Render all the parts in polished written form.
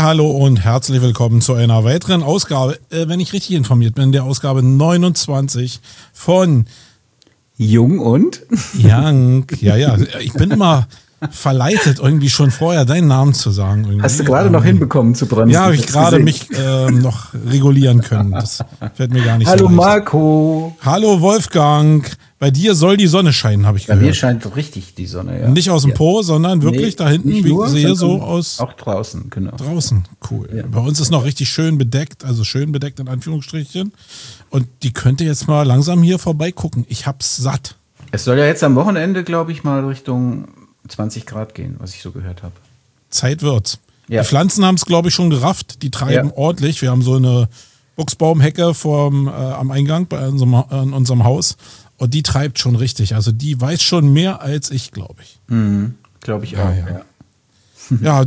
Hallo und herzlich willkommen zu einer weiteren Ausgabe, wenn ich richtig informiert bin, der Ausgabe 29 von Jung und? Young. Ja, ich bin immer verleitet, irgendwie schon vorher deinen Namen zu sagen. Irgendwie. Hast du gerade noch hinbekommen zu bremsen? Ja, habe ich gerade mich noch regulieren können. Das fällt mir gar nicht Hallo so leicht. Marco. Hallo Wolfgang. Bei dir soll die Sonne scheinen, habe ich gehört. Bei mir scheint richtig die Sonne, ja. Nicht aus dem Po, sondern wirklich da hinten, wie ich sehe, so aus. Auch draußen, genau. Draußen, cool. Ja. Bei uns ist noch richtig schön bedeckt, also schön bedeckt in Anführungsstrichen. Und die könnte jetzt mal langsam hier vorbeigucken. Ich hab's satt. Es soll ja jetzt am Wochenende, glaube ich, mal Richtung 20 Grad gehen, was ich so gehört habe. Zeit wird's. Ja. Die Pflanzen haben es, glaube ich, schon gerafft. Die treiben ordentlich. Wir haben so eine Buchsbaumhecke am Eingang in unserem Haus. Und die treibt schon richtig. Also die weiß schon mehr als ich, glaube ich. Glaube ich auch, ja. Ja,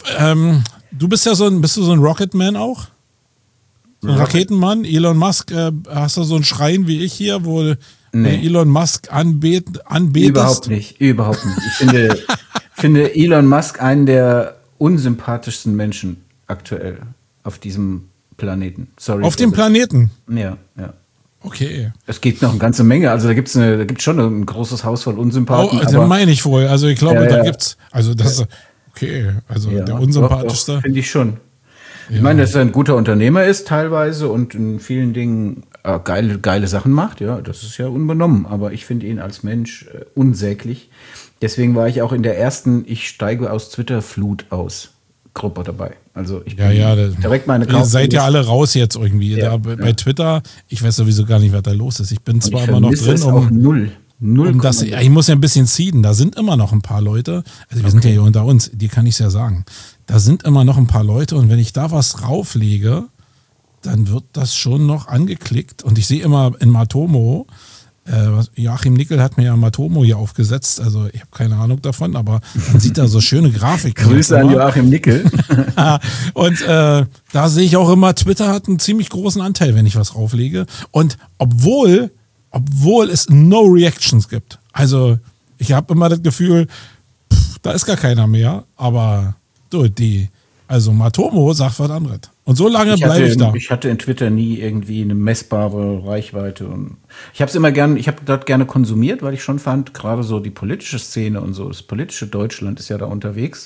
du bist ja bist du so ein Rocketman auch? So ein Raketenmann? Elon Musk, hast du so einen Schrein wie ich hier, wo Elon Musk anbetest? Überhaupt nicht. Ich finde Elon Musk einen der unsympathischsten Menschen aktuell auf diesem Planeten. Sorry. Auf dem Planeten? Ja. Okay. Es gibt noch eine ganze Menge. Also da gibt's schon ein großes Haus voll Unsympathen. Oh, den meine ich wohl. Also ich glaube, da gibt's. Also das ist okay. Also der unsympathischste. Finde ich schon. Ich meine, dass er ein guter Unternehmer ist teilweise und in vielen Dingen geile Sachen macht. Ja, das ist ja unbenommen. Aber ich finde ihn als Mensch unsäglich. Deswegen war ich auch in der ersten Ich steige aus Twitter-Flut aus Gruppe dabei. Also ich bin direkt meine Ihr seid ja alle raus jetzt irgendwie. Bei Twitter, ich weiß sowieso gar nicht, was da los ist. Ich bin zwar immer noch drin. Ich muss ja ein bisschen seeden. Da sind immer noch ein paar Leute. Also wir sind ja hier unter uns. Dir kann ich es ja sagen. Da sind immer noch ein paar Leute. Und wenn ich da was rauflege, dann wird das schon noch angeklickt. Und ich sehe immer in Matomo, Joachim Nickel hat mir ja Matomo hier aufgesetzt, also ich habe keine Ahnung davon, aber man sieht da so schöne Grafiken. Grüße an Joachim Nickel. Und da sehe ich auch immer, Twitter hat einen ziemlich großen Anteil, wenn ich was rauflege. Und obwohl es No Reactions gibt, also ich habe immer das Gefühl, da ist gar keiner mehr, aber also Matomo sagt was anderes. Und so lange bleibe ich da. Ich hatte in Twitter nie irgendwie eine messbare Reichweite. Und ich habe dort gerne konsumiert, weil ich schon fand, gerade so die politische Szene und so, das politische Deutschland ist ja da unterwegs.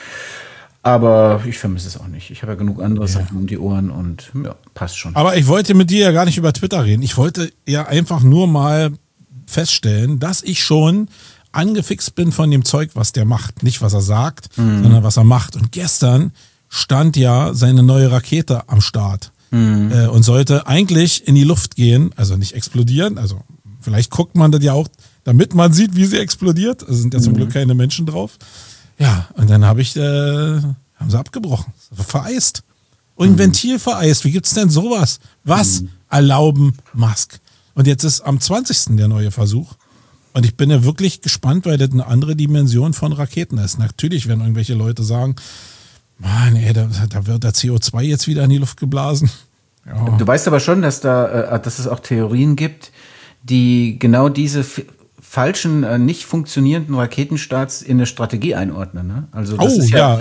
Aber ich vermisse es auch nicht. Ich habe ja genug andere Sachen um die Ohren und passt schon. Aber ich wollte mit dir ja gar nicht über Twitter reden. Ich wollte ja einfach nur mal feststellen, dass ich schon angefixt bin von dem Zeug, was der macht. Nicht, was er sagt, sondern was er macht. Und gestern stand ja seine neue Rakete am Start und sollte eigentlich in die Luft gehen, also nicht explodieren. Also vielleicht guckt man das ja auch, damit man sieht, wie sie explodiert. Es sind ja zum Glück keine Menschen drauf. Ja, und dann haben sie abgebrochen. Vereist. Und ein Ventil vereist. Wie gibt's denn sowas? Was erlauben Musk? Und jetzt ist am 20. der neue Versuch. Und ich bin ja wirklich gespannt, weil das eine andere Dimension von Raketen ist. Natürlich werden irgendwelche Leute sagen, Mann, ey, da wird der CO2 jetzt wieder in die Luft geblasen. Ja. Du weißt aber schon, dass es auch Theorien gibt, die genau diese falschen, nicht funktionierenden Raketenstarts in eine Strategie einordnen. Ne? Also das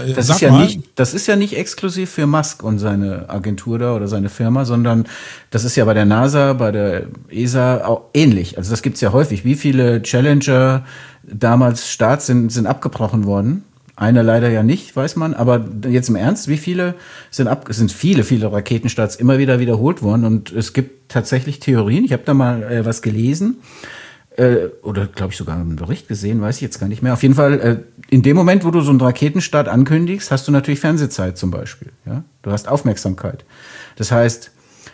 ist ja nicht exklusiv für Musk und seine Agentur da oder seine Firma, sondern das ist ja bei der NASA, bei der ESA auch ähnlich. Also das gibt's ja häufig. Wie viele Challenger damals Starts sind abgebrochen worden? Einer leider ja nicht, weiß man. Aber jetzt im Ernst, wie viele sind viele Raketenstarts immer wieder wiederholt worden? Und es gibt tatsächlich Theorien. Ich habe da mal was gelesen. Oder glaube ich sogar einen Bericht gesehen, weiß ich jetzt gar nicht mehr. Auf jeden Fall, in dem Moment, wo du so einen Raketenstart ankündigst, hast du natürlich Fernsehzeit zum Beispiel. Ja? Du hast Aufmerksamkeit. Das heißt,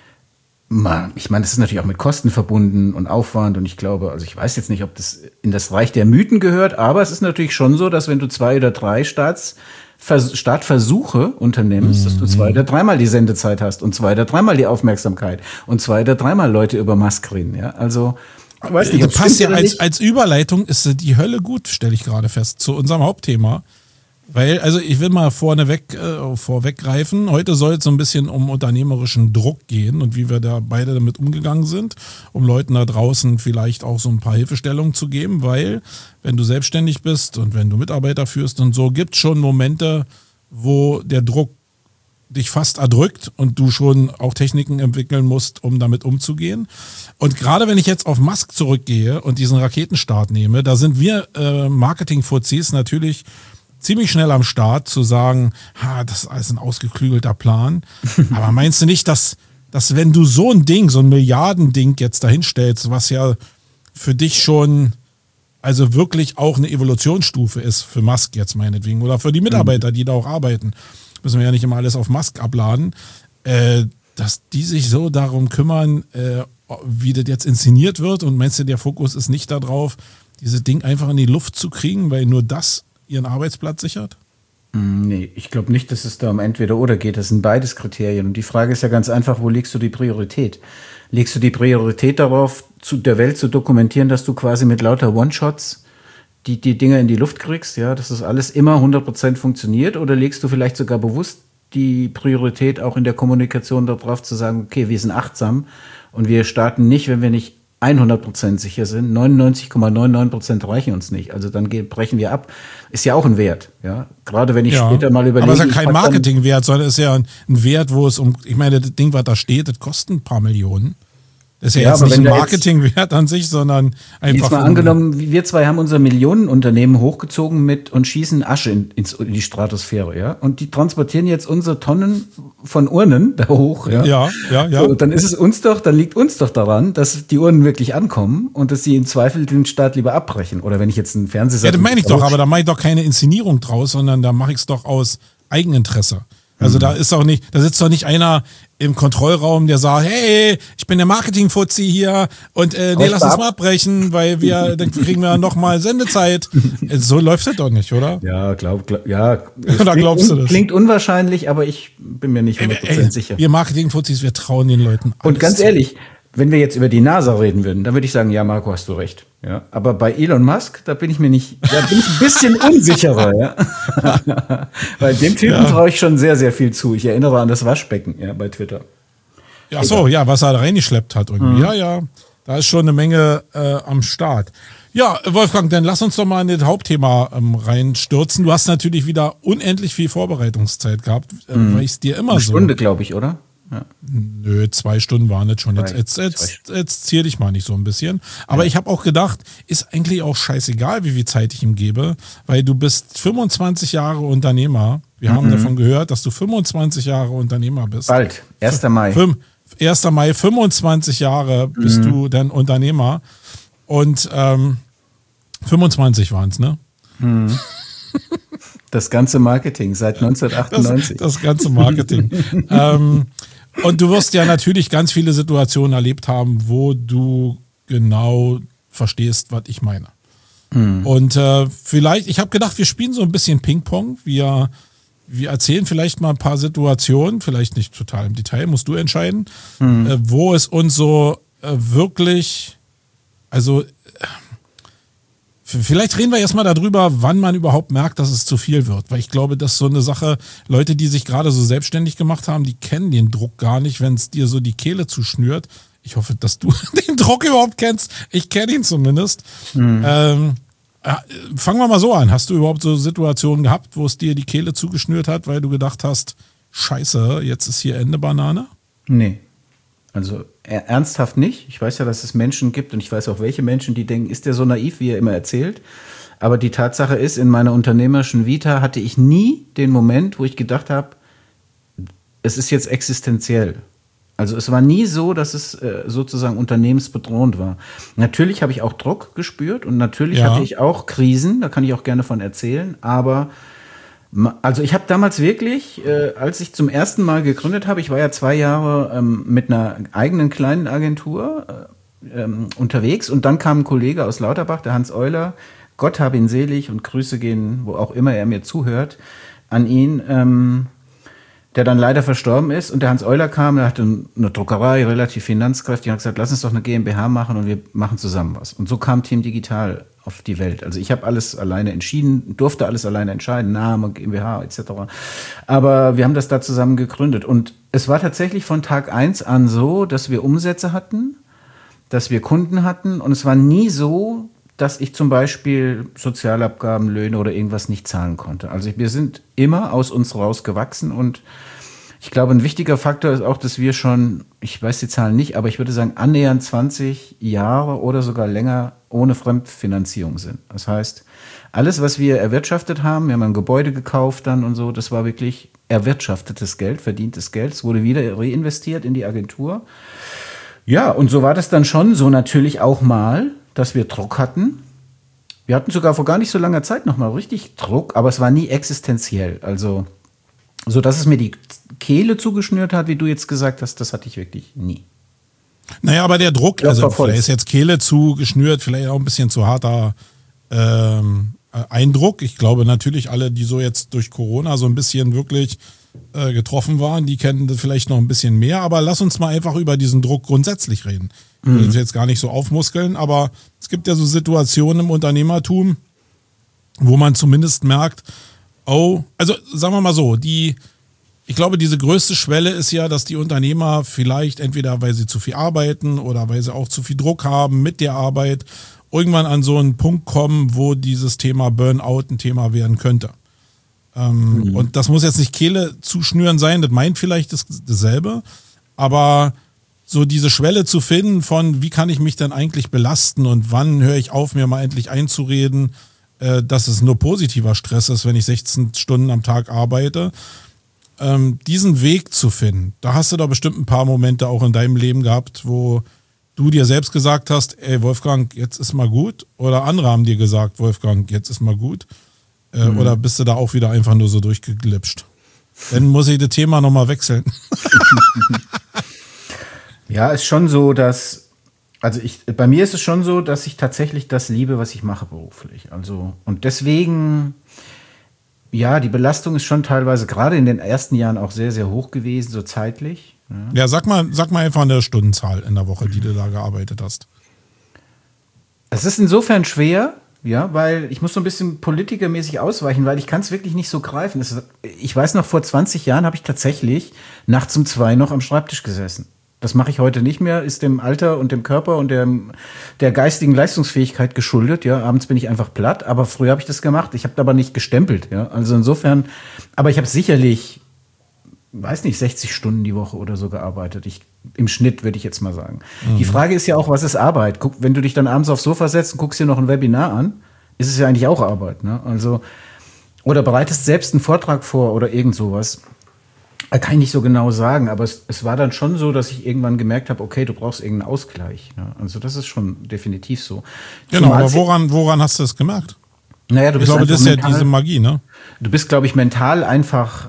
ich meine, das ist natürlich auch mit Kosten verbunden und Aufwand und ich glaube, also ich weiß jetzt nicht, ob das in das Reich der Mythen gehört, aber es ist natürlich schon so, dass wenn du 2 oder 3 Startversuche unternimmst, dass du 2 oder 3-mal die Sendezeit hast und 2 oder 3-mal die Aufmerksamkeit und 2 oder 3-mal Leute über Musk reden, ja, also ich weiß nicht, das passt ja als Überleitung, ist die Hölle gut, stelle ich gerade fest, zu unserem Hauptthema. Weil, also ich will mal vorweggreifen, heute soll es so ein bisschen um unternehmerischen Druck gehen und wie wir da beide damit umgegangen sind, um Leuten da draußen vielleicht auch so ein paar Hilfestellungen zu geben, weil wenn du selbstständig bist und wenn du Mitarbeiter führst und so, gibt es schon Momente, wo der Druck dich fast erdrückt und du schon auch Techniken entwickeln musst, um damit umzugehen. Und gerade wenn ich jetzt auf Musk zurückgehe und diesen Raketenstart nehme, da sind wir Marketing-Fuzis natürlich ziemlich schnell am Start zu sagen, das ist alles ein ausgeklügelter Plan. Aber meinst du nicht, dass wenn du so ein Ding, so ein Milliardending jetzt dahin stellst, was ja für dich schon also wirklich auch eine Evolutionsstufe ist für Musk jetzt meinetwegen oder für die Mitarbeiter, die da auch arbeiten, müssen wir ja nicht immer alles auf Musk abladen, dass die sich so darum kümmern, wie das jetzt inszeniert wird, und meinst du, der Fokus ist nicht darauf, dieses Ding einfach in die Luft zu kriegen, weil nur das ihren Arbeitsplatz sichert? Nee, ich glaube nicht, dass es da um entweder oder geht. Das sind beides Kriterien. Und die Frage ist ja ganz einfach, wo legst du die Priorität? Legst du die Priorität darauf, der Welt zu dokumentieren, dass du quasi mit lauter One-Shots die Dinger in die Luft kriegst, ja, dass das alles immer 100% funktioniert? Oder legst du vielleicht sogar bewusst die Priorität auch in der Kommunikation darauf zu sagen, okay, wir sind achtsam und wir starten nicht, wenn wir nicht 100% sicher sind, 99,99% reichen uns nicht. Also dann brechen wir ab. Ist ja auch ein Wert, ja. Gerade wenn ich später mal überlege. Aber es ist ja kein Marketingwert, sondern es ist ja ein Wert, wo es ich meine, das Ding, was da steht, das kostet ein paar Millionen. Das ist ja jetzt nicht ein Marketingwert an sich, sondern einfach. Jetzt mal angenommen, wir zwei haben unser Millionenunternehmen hochgezogen und schießen Asche in die Stratosphäre, ja. Und die transportieren jetzt unsere Tonnen von Urnen da hoch, ja. Ja. So, dann liegt uns doch daran, dass die Urnen wirklich ankommen und dass sie im Zweifel den Start lieber abbrechen. Oder wenn ich jetzt einen Fernsehsender. Ja, das meine ich doch, aber da mache ich doch keine Inszenierung draus, sondern da mache ich es doch aus Eigeninteresse. Also da sitzt doch nicht einer im Kontrollraum, der sagt, hey, ich bin der Marketing-Fuzzi hier und lass uns mal abbrechen, weil dann kriegen wir nochmal Sendezeit. So läuft das doch nicht, oder? Ja, Oder glaubst du das? Klingt unwahrscheinlich, aber ich bin mir nicht 100% sicher. Wir Marketing-Fuzzis, wir trauen den Leuten alles. Und ganz ehrlich, wenn wir jetzt über die NASA reden würden, dann würde ich sagen, ja, Marco, hast du recht. Ja, aber bei Elon Musk, da bin ich ein bisschen unsicherer, ja. Weil dem Typen traue ich schon sehr, sehr viel zu. Ich erinnere an das Waschbecken, ja, bei Twitter. Ach so, ja, was er da reingeschleppt hat irgendwie. Ja, da ist schon eine Menge am Start. Ja, Wolfgang, dann lass uns doch mal in das Hauptthema reinstürzen. Du hast natürlich wieder unendlich viel Vorbereitungszeit gehabt, weil ich es dir immer eine Stunde, glaube ich, oder? Ja. Nö, 2 Stunden waren es schon. Jetzt zier dich mal nicht so ein bisschen. Aber ich habe auch gedacht, ist eigentlich auch scheißegal, wie viel Zeit ich ihm gebe, weil du bist 25 Jahre Unternehmer. Wir haben davon gehört, dass du 25 Jahre Unternehmer bist. Bald, 1. Mai. 1. Mai, 25 Jahre bist du dann Unternehmer. Und 25 waren es, ne? Das ganze Marketing seit 1998. Das ganze Marketing. Und du wirst ja natürlich ganz viele Situationen erlebt haben, wo du genau verstehst, was ich meine. Und vielleicht, ich habe gedacht, wir spielen so ein bisschen Ping-Pong. Wir erzählen vielleicht mal ein paar Situationen, vielleicht nicht total im Detail, musst du entscheiden, wo es uns so wirklich, also vielleicht reden wir erstmal darüber, wann man überhaupt merkt, dass es zu viel wird. Weil ich glaube, dass so eine Sache, Leute, die sich gerade so selbstständig gemacht haben, die kennen den Druck gar nicht, wenn es dir so die Kehle zuschnürt. Ich hoffe, dass du den Druck überhaupt kennst. Ich kenne ihn zumindest. Fangen wir mal so an. Hast du überhaupt so Situationen gehabt, wo es dir die Kehle zugeschnürt hat, weil du gedacht hast, scheiße, jetzt ist hier Ende Banane? Nee. Also ernsthaft nicht. Ich weiß ja, dass es Menschen gibt und ich weiß auch, welche Menschen, die denken, ist der so naiv, wie er immer erzählt. Aber die Tatsache ist, in meiner unternehmerischen Vita hatte ich nie den Moment, wo ich gedacht habe, es ist jetzt existenziell. Also es war nie so, dass es sozusagen unternehmensbedrohend war. Natürlich habe ich auch Druck gespürt und natürlich hatte ich auch Krisen, da kann ich auch gerne von erzählen, aber also ich habe damals wirklich, als ich zum ersten Mal gegründet habe, ich war ja 2 Jahre mit einer eigenen kleinen Agentur unterwegs und dann kam ein Kollege aus Lauterbach, der Hans Euler, Gott hab ihn selig und Grüße gehen, wo auch immer er mir zuhört, an ihn, der dann leider verstorben ist. Und der Hans Euler kam, der hatte eine Druckerei, relativ finanzkräftig, und hat gesagt, lass uns doch eine GmbH machen und wir machen zusammen was. Und so kam Team Digital auf die Welt. Also ich habe alles alleine entschieden, durfte alles alleine entscheiden, Name, GmbH etc. Aber wir haben das da zusammen gegründet. Und es war tatsächlich von Tag 1 an so, dass wir Umsätze hatten, dass wir Kunden hatten. Und es war nie so, dass ich zum Beispiel Sozialabgaben, Löhne oder irgendwas nicht zahlen konnte. Also wir sind immer aus uns raus gewachsen und Ich glaube, ein wichtiger Faktor ist auch, dass wir schon, ich weiß die Zahlen nicht, aber ich würde sagen, annähernd 20 Jahre oder sogar länger ohne Fremdfinanzierung sind. Das heißt, alles, was wir erwirtschaftet haben, wir haben ein Gebäude gekauft dann und so, das war wirklich erwirtschaftetes Geld, verdientes Geld. Es wurde wieder reinvestiert in die Agentur. Ja, und so war das dann schon so natürlich auch mal, dass wir Druck hatten. Wir hatten sogar vor gar nicht so langer Zeit nochmal richtig Druck, aber es war nie existenziell. Also, so dass es mir die Kehle zugeschnürt hat, wie du jetzt gesagt hast, das hatte ich wirklich nie. Naja, aber der Druck, also vielleicht ist jetzt Kehle zugeschnürt, vielleicht auch ein bisschen zu harter Eindruck. Ich glaube natürlich alle, die so jetzt durch Corona so ein bisschen wirklich getroffen waren, die kennen das vielleicht noch ein bisschen mehr, aber lass uns mal einfach über diesen Druck grundsätzlich reden. Ich will das jetzt gar nicht so aufmuskeln, aber es gibt ja so Situationen im Unternehmertum, wo man zumindest merkt, oh, also sagen wir mal so, ich glaube, diese größte Schwelle ist ja, dass die Unternehmer vielleicht entweder, weil sie zu viel arbeiten oder weil sie auch zu viel Druck haben mit der Arbeit, irgendwann an so einen Punkt kommen, wo dieses Thema Burnout ein Thema werden könnte. Und das muss jetzt nicht Kehle zuschnüren sein, das meint vielleicht dasselbe, aber so diese Schwelle zu finden von, wie kann ich mich denn eigentlich belasten und wann höre ich auf, mir mal endlich einzureden, dass es nur positiver Stress ist, wenn ich 16 Stunden am Tag arbeite. Diesen Weg zu finden, da hast du doch bestimmt ein paar Momente auch in deinem Leben gehabt, wo du dir selbst gesagt hast, ey Wolfgang, jetzt ist mal gut. Oder andere haben dir gesagt, Wolfgang, jetzt ist mal gut. Oder bist du da auch wieder einfach nur so durchgeglitscht? Dann muss ich das Thema nochmal wechseln. Ja, ist schon so, dass, bei mir ist es schon so, dass ich tatsächlich das liebe, was ich mache beruflich. Also, und deswegen, ja, die Belastung ist schon teilweise gerade in den ersten Jahren auch sehr, sehr hoch gewesen, so zeitlich. Ja, sag mal einfach eine Stundenzahl in der Woche, die du da gearbeitet hast. Es ist insofern schwer, ja, weil ich muss so ein bisschen politikermäßig ausweichen, weil ich kann es wirklich nicht so greifen. Ich weiß noch, vor 20 Jahren habe ich tatsächlich nachts um 2 noch am Schreibtisch gesessen. Das mache ich heute nicht mehr, ist dem Alter und dem Körper und der geistigen Leistungsfähigkeit geschuldet. Ja, abends bin ich einfach platt, aber früher habe ich das gemacht. Ich habe aber nicht gestempelt. Ja, also insofern, aber ich habe sicherlich, weiß nicht, 60 Stunden die Woche oder so gearbeitet. Im Schnitt würde ich jetzt mal sagen. Die Frage ist ja auch, was ist Arbeit? Wenn du dich dann abends aufs Sofa setzt und guckst dir noch ein Webinar an, ist es ja eigentlich auch Arbeit. Ne? Also, oder bereitest selbst einen Vortrag vor oder irgend sowas. Kann ich nicht so genau sagen, aber es war dann schon so, dass ich irgendwann gemerkt habe, okay, du brauchst irgendeinen Ausgleich. Ne? Also das ist schon definitiv so. Genau, aber woran hast du das gemerkt? Naja, ich glaube, das ist ja diese Magie, ne? Du bist, glaube ich, mental einfach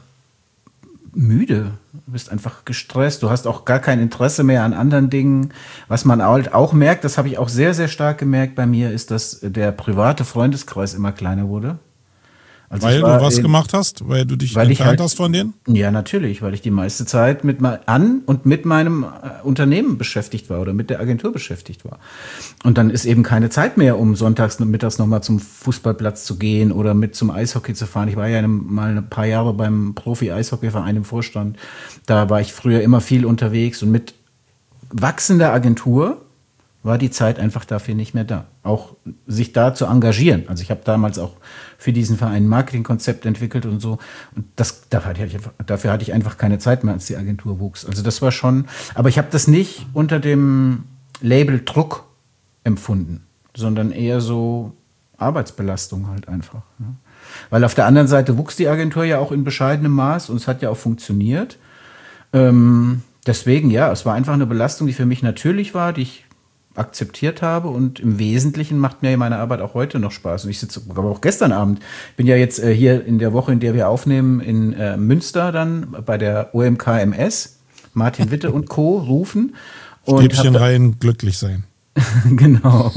müde. Du bist einfach gestresst. Du hast auch gar kein Interesse mehr an anderen Dingen. Was man halt auch merkt, das habe ich auch sehr, sehr stark gemerkt bei mir, ist, dass der private Freundeskreis immer kleiner wurde. Also weil du was gemacht hast? Weil du dich entfernt hast von denen? Ja, natürlich, weil ich die meiste Zeit mit meinem Unternehmen beschäftigt war oder mit der Agentur beschäftigt war. Und dann ist eben keine Zeit mehr, um sonntags und mittags nochmal zum Fußballplatz zu gehen oder mit zum Eishockey zu fahren. Ich war ja mal ein paar Jahre beim Profi-Eishockeyverein im Vorstand. Da war ich früher immer viel unterwegs und mit wachsender Agentur war die Zeit einfach dafür nicht mehr da. Auch sich da zu engagieren. Also ich habe damals auch für diesen Verein ein Marketingkonzept entwickelt und so. Und dafür hatte ich einfach keine Zeit mehr, als die Agentur wuchs. Also das war schon, aber ich habe das nicht unter dem Label Druck empfunden, sondern eher so Arbeitsbelastung halt einfach. Ne? Weil auf der anderen Seite wuchs die Agentur ja auch in bescheidenem Maß und es hat ja auch funktioniert. Deswegen, ja, es war einfach eine Belastung, die für mich natürlich war, die ich akzeptiert habe und im Wesentlichen macht mir meine Arbeit auch heute noch Spaß. Und ich sitze aber auch gestern Abend, bin ja jetzt hier in der Woche, in der wir aufnehmen, in Münster dann bei der OMKMS, Martin Witte und Co. rufen. Stäbchen rein, glücklich sein. Genau.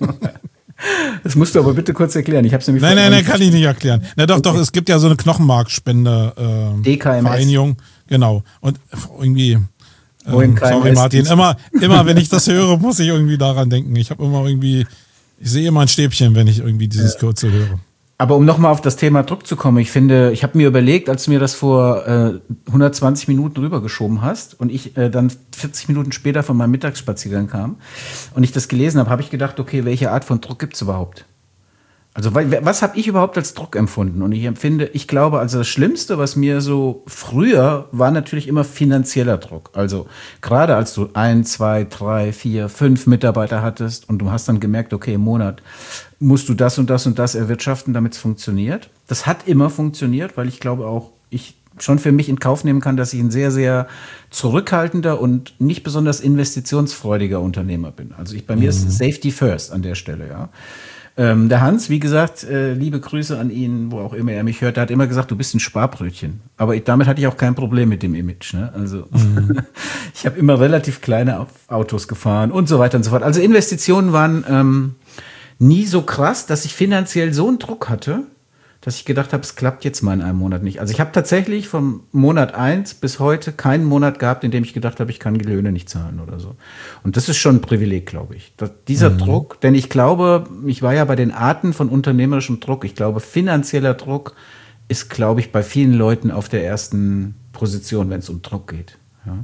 Das musst du aber bitte kurz erklären. Ich hab's nämlich Nein, kann ich nicht erklären. Na doch, es gibt ja so eine Knochenmarkspende Vereinigung. Genau. Und irgendwie sorry Martin, immer wenn ich das höre, muss ich irgendwie daran denken. Ich sehe immer ein Stäbchen, wenn ich irgendwie dieses Kürzel höre. Aber um nochmal auf das Thema Druck zu kommen, ich finde, ich habe mir überlegt, als du mir das vor 120 Minuten rübergeschoben hast und ich dann 40 Minuten später von meinem Mittagsspaziergang kam und ich das gelesen habe, habe ich gedacht, okay, welche Art von Druck gibt's überhaupt? Also was habe ich überhaupt als Druck empfunden? Und ich glaube, also das Schlimmste, was mir so früher war, natürlich immer finanzieller Druck. Also gerade als du 1, 2, 3, 4, 5 Mitarbeiter hattest und du hast dann gemerkt, okay, im Monat musst du das und das und das erwirtschaften, damit es funktioniert. Das hat immer funktioniert, weil ich glaube auch, ich schon für mich in Kauf nehmen kann, dass ich ein sehr, sehr zurückhaltender und nicht besonders investitionsfreudiger Unternehmer bin. Also bei mir ist Safety first an der Stelle, ja. Der Hans, wie gesagt, liebe Grüße an ihn, wo auch immer er mich hört, der hat immer gesagt, du bist ein Sparbrötchen. Aber damit hatte ich auch kein Problem mit dem Image. Ne? Also ich habe immer relativ kleine Autos gefahren und so weiter und so fort. Also Investitionen waren nie so krass, dass ich finanziell so einen Druck hatte, dass ich gedacht habe, es klappt jetzt mal in einem Monat nicht. Also ich habe tatsächlich vom Monat 1 bis heute keinen Monat gehabt, in dem ich gedacht habe, ich kann die Löhne nicht zahlen oder so. Und das ist schon ein Privileg, glaube ich. Dieser Druck, denn ich glaube, ich war ja bei den Arten von unternehmerischem Druck. Ich glaube, finanzieller Druck ist, glaube ich, bei vielen Leuten auf der ersten Position, wenn es um Druck geht. Ja?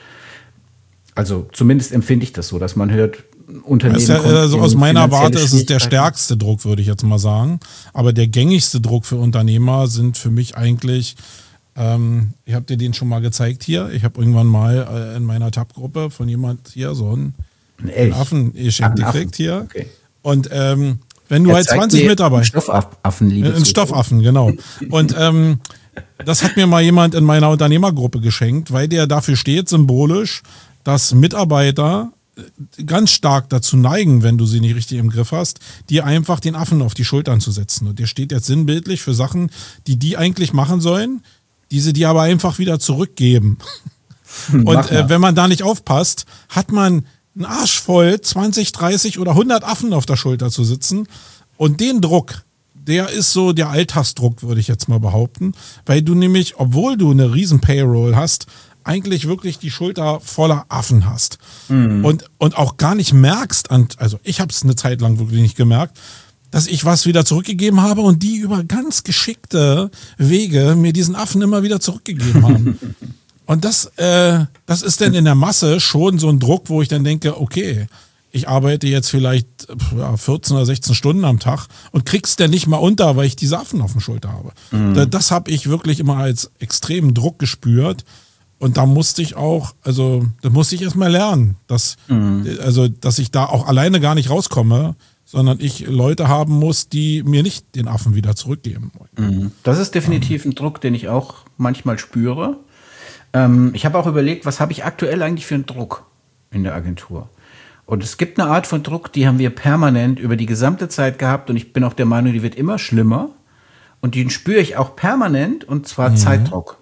Also zumindest empfinde ich das so, dass man hört, Unternehmen. Also aus meiner Warte ist es der stärkste Druck, würde ich jetzt mal sagen. Aber der gängigste Druck für Unternehmer sind für mich eigentlich, ich habe dir den schon mal gezeigt hier. Ich habe irgendwann mal in meiner Tab-Gruppe von jemand hier so einen Affen geschenkt gekriegt hier. Okay. Und wenn du halt 20 Mitarbeiter. Einen Stoffaffen, einen Stoffaffen, genau. Und das hat mir mal jemand in meiner Unternehmergruppe geschenkt, weil der dafür steht, symbolisch, dass Mitarbeiter ganz stark dazu neigen, wenn du sie nicht richtig im Griff hast, dir einfach den Affen auf die Schultern zu setzen. Und der steht jetzt sinnbildlich für Sachen, die eigentlich machen sollen, die sie dir aber einfach wieder zurückgeben. Und wenn man da nicht aufpasst, hat man einen Arsch voll, 20, 30 oder 100 Affen auf der Schulter zu sitzen. Und den Druck, der ist so der Alltagsdruck, würde ich jetzt mal behaupten. Weil du nämlich, obwohl du eine riesen Payroll hast, eigentlich wirklich die Schulter voller Affen hast. Und auch gar nicht merkst, also ich habe es eine Zeit lang wirklich nicht gemerkt, dass ich was wieder zurückgegeben habe und die über ganz geschickte Wege mir diesen Affen immer wieder zurückgegeben haben. Und das ist dann in der Masse schon so ein Druck, wo ich dann denke, okay, ich arbeite jetzt vielleicht 14 oder 16 Stunden am Tag und krieg's dann nicht mal unter, weil ich diese Affen auf der Schulter habe. Das habe ich wirklich immer als extremen Druck gespürt. Und da musste ich auch, also da musste ich erstmal lernen, dass ich da auch alleine gar nicht rauskomme, sondern ich Leute haben muss, die mir nicht den Affen wieder zurückgeben wollen. Das ist definitiv ein Druck, den ich auch manchmal spüre. Ich habe auch überlegt, was habe ich aktuell eigentlich für einen Druck in der Agentur? Und es gibt eine Art von Druck, die haben wir permanent über die gesamte Zeit gehabt und ich bin auch der Meinung, die wird immer schlimmer. Und den spüre ich auch permanent und zwar Zeitdruck.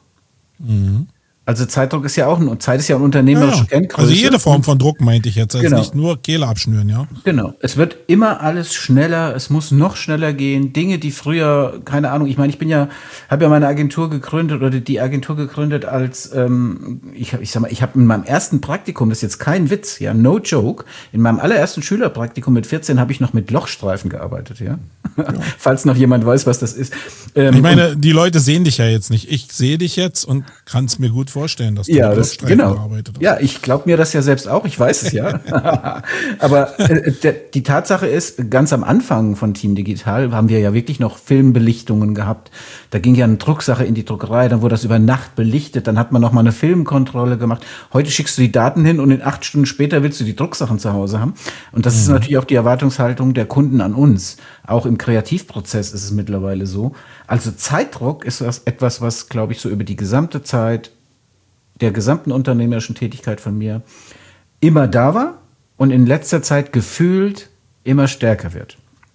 Also Zeitdruck ist ja auch Zeit ist ja ein unternehmerische Kenngröße. Also jede Form von Druck meinte ich jetzt, also nicht nur Kehle abschnüren, ja. Genau. Es wird immer alles schneller, es muss noch schneller gehen. Dinge, die früher, keine Ahnung, ich meine, habe ja meine Agentur gegründet oder die Agentur gegründet als, ich habe in meinem ersten Praktikum, das ist jetzt kein Witz, ja, no joke, in meinem allerersten Schülerpraktikum mit 14 habe ich noch mit Lochstreifen gearbeitet, ja. Falls noch jemand weiß, was das ist. Ich meine, die Leute sehen dich ja jetzt nicht. Ich sehe dich jetzt und kann es mir gut vorstellen, dass du mit Lochstreifen gearbeitet hast. Ja, ich glaube mir das ja selbst auch, ich weiß es ja. Aber die Tatsache ist, ganz am Anfang von Team Digital haben wir ja wirklich noch Filmbelichtungen gehabt. Da ging ja eine Drucksache in die Druckerei, dann wurde das über Nacht belichtet, dann hat man noch mal eine Filmkontrolle gemacht. Heute schickst du die Daten hin und in 8 Stunden später willst du die Drucksachen zu Hause haben. Und das ist natürlich auch die Erwartungshaltung der Kunden an uns. Auch im Kreativprozess ist es mittlerweile so. Also Zeitdruck ist etwas, was, glaube ich, so über die gesamte Zeit der gesamten unternehmerischen Tätigkeit von mir immer da war und in letzter Zeit gefühlt immer stärker wird.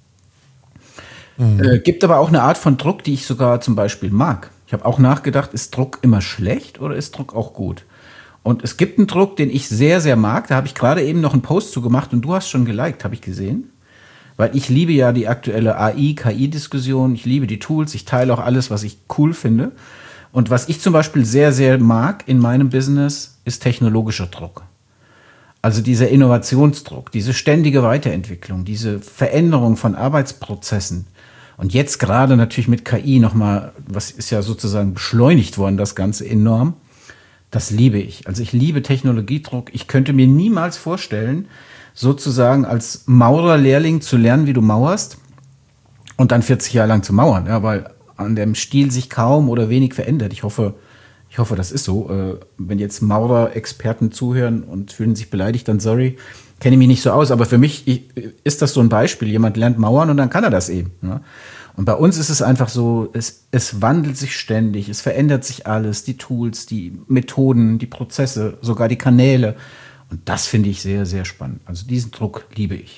Gibt aber auch eine Art von Druck, die ich sogar zum Beispiel mag. Ich habe auch nachgedacht, ist Druck immer schlecht oder ist Druck auch gut? Und es gibt einen Druck, den ich sehr, sehr mag. Da habe ich gerade eben noch einen Post zu gemacht und du hast schon geliked, habe ich gesehen. Weil ich liebe ja die aktuelle AI-KI-Diskussion. Ich liebe die Tools. Ich teile auch alles, was ich cool finde. Und was ich zum Beispiel sehr, sehr mag in meinem Business, ist technologischer Druck. Also dieser Innovationsdruck, diese ständige Weiterentwicklung, diese Veränderung von Arbeitsprozessen. Und jetzt gerade natürlich mit KI nochmal, was ist ja sozusagen beschleunigt worden, das Ganze enorm. Das liebe ich. Also ich liebe Technologiedruck. Ich könnte mir niemals vorstellen, sozusagen als Maurerlehrling zu lernen, wie du mauerst. und dann 40 Jahre lang zu mauern, ja, weil an dem Stil sich kaum oder wenig verändert. Ich hoffe, das ist so. Wenn jetzt Maurer-Experten zuhören und fühlen sich beleidigt, dann sorry, kenne ich mich nicht so aus. Aber für mich ist das so ein Beispiel. Jemand lernt mauern und dann kann er das eben. Ne? Und bei uns ist es einfach so, es wandelt sich ständig, es verändert sich alles, die Tools, die Methoden, die Prozesse, sogar die Kanäle. Und das finde ich sehr, sehr spannend. Also diesen Druck liebe ich.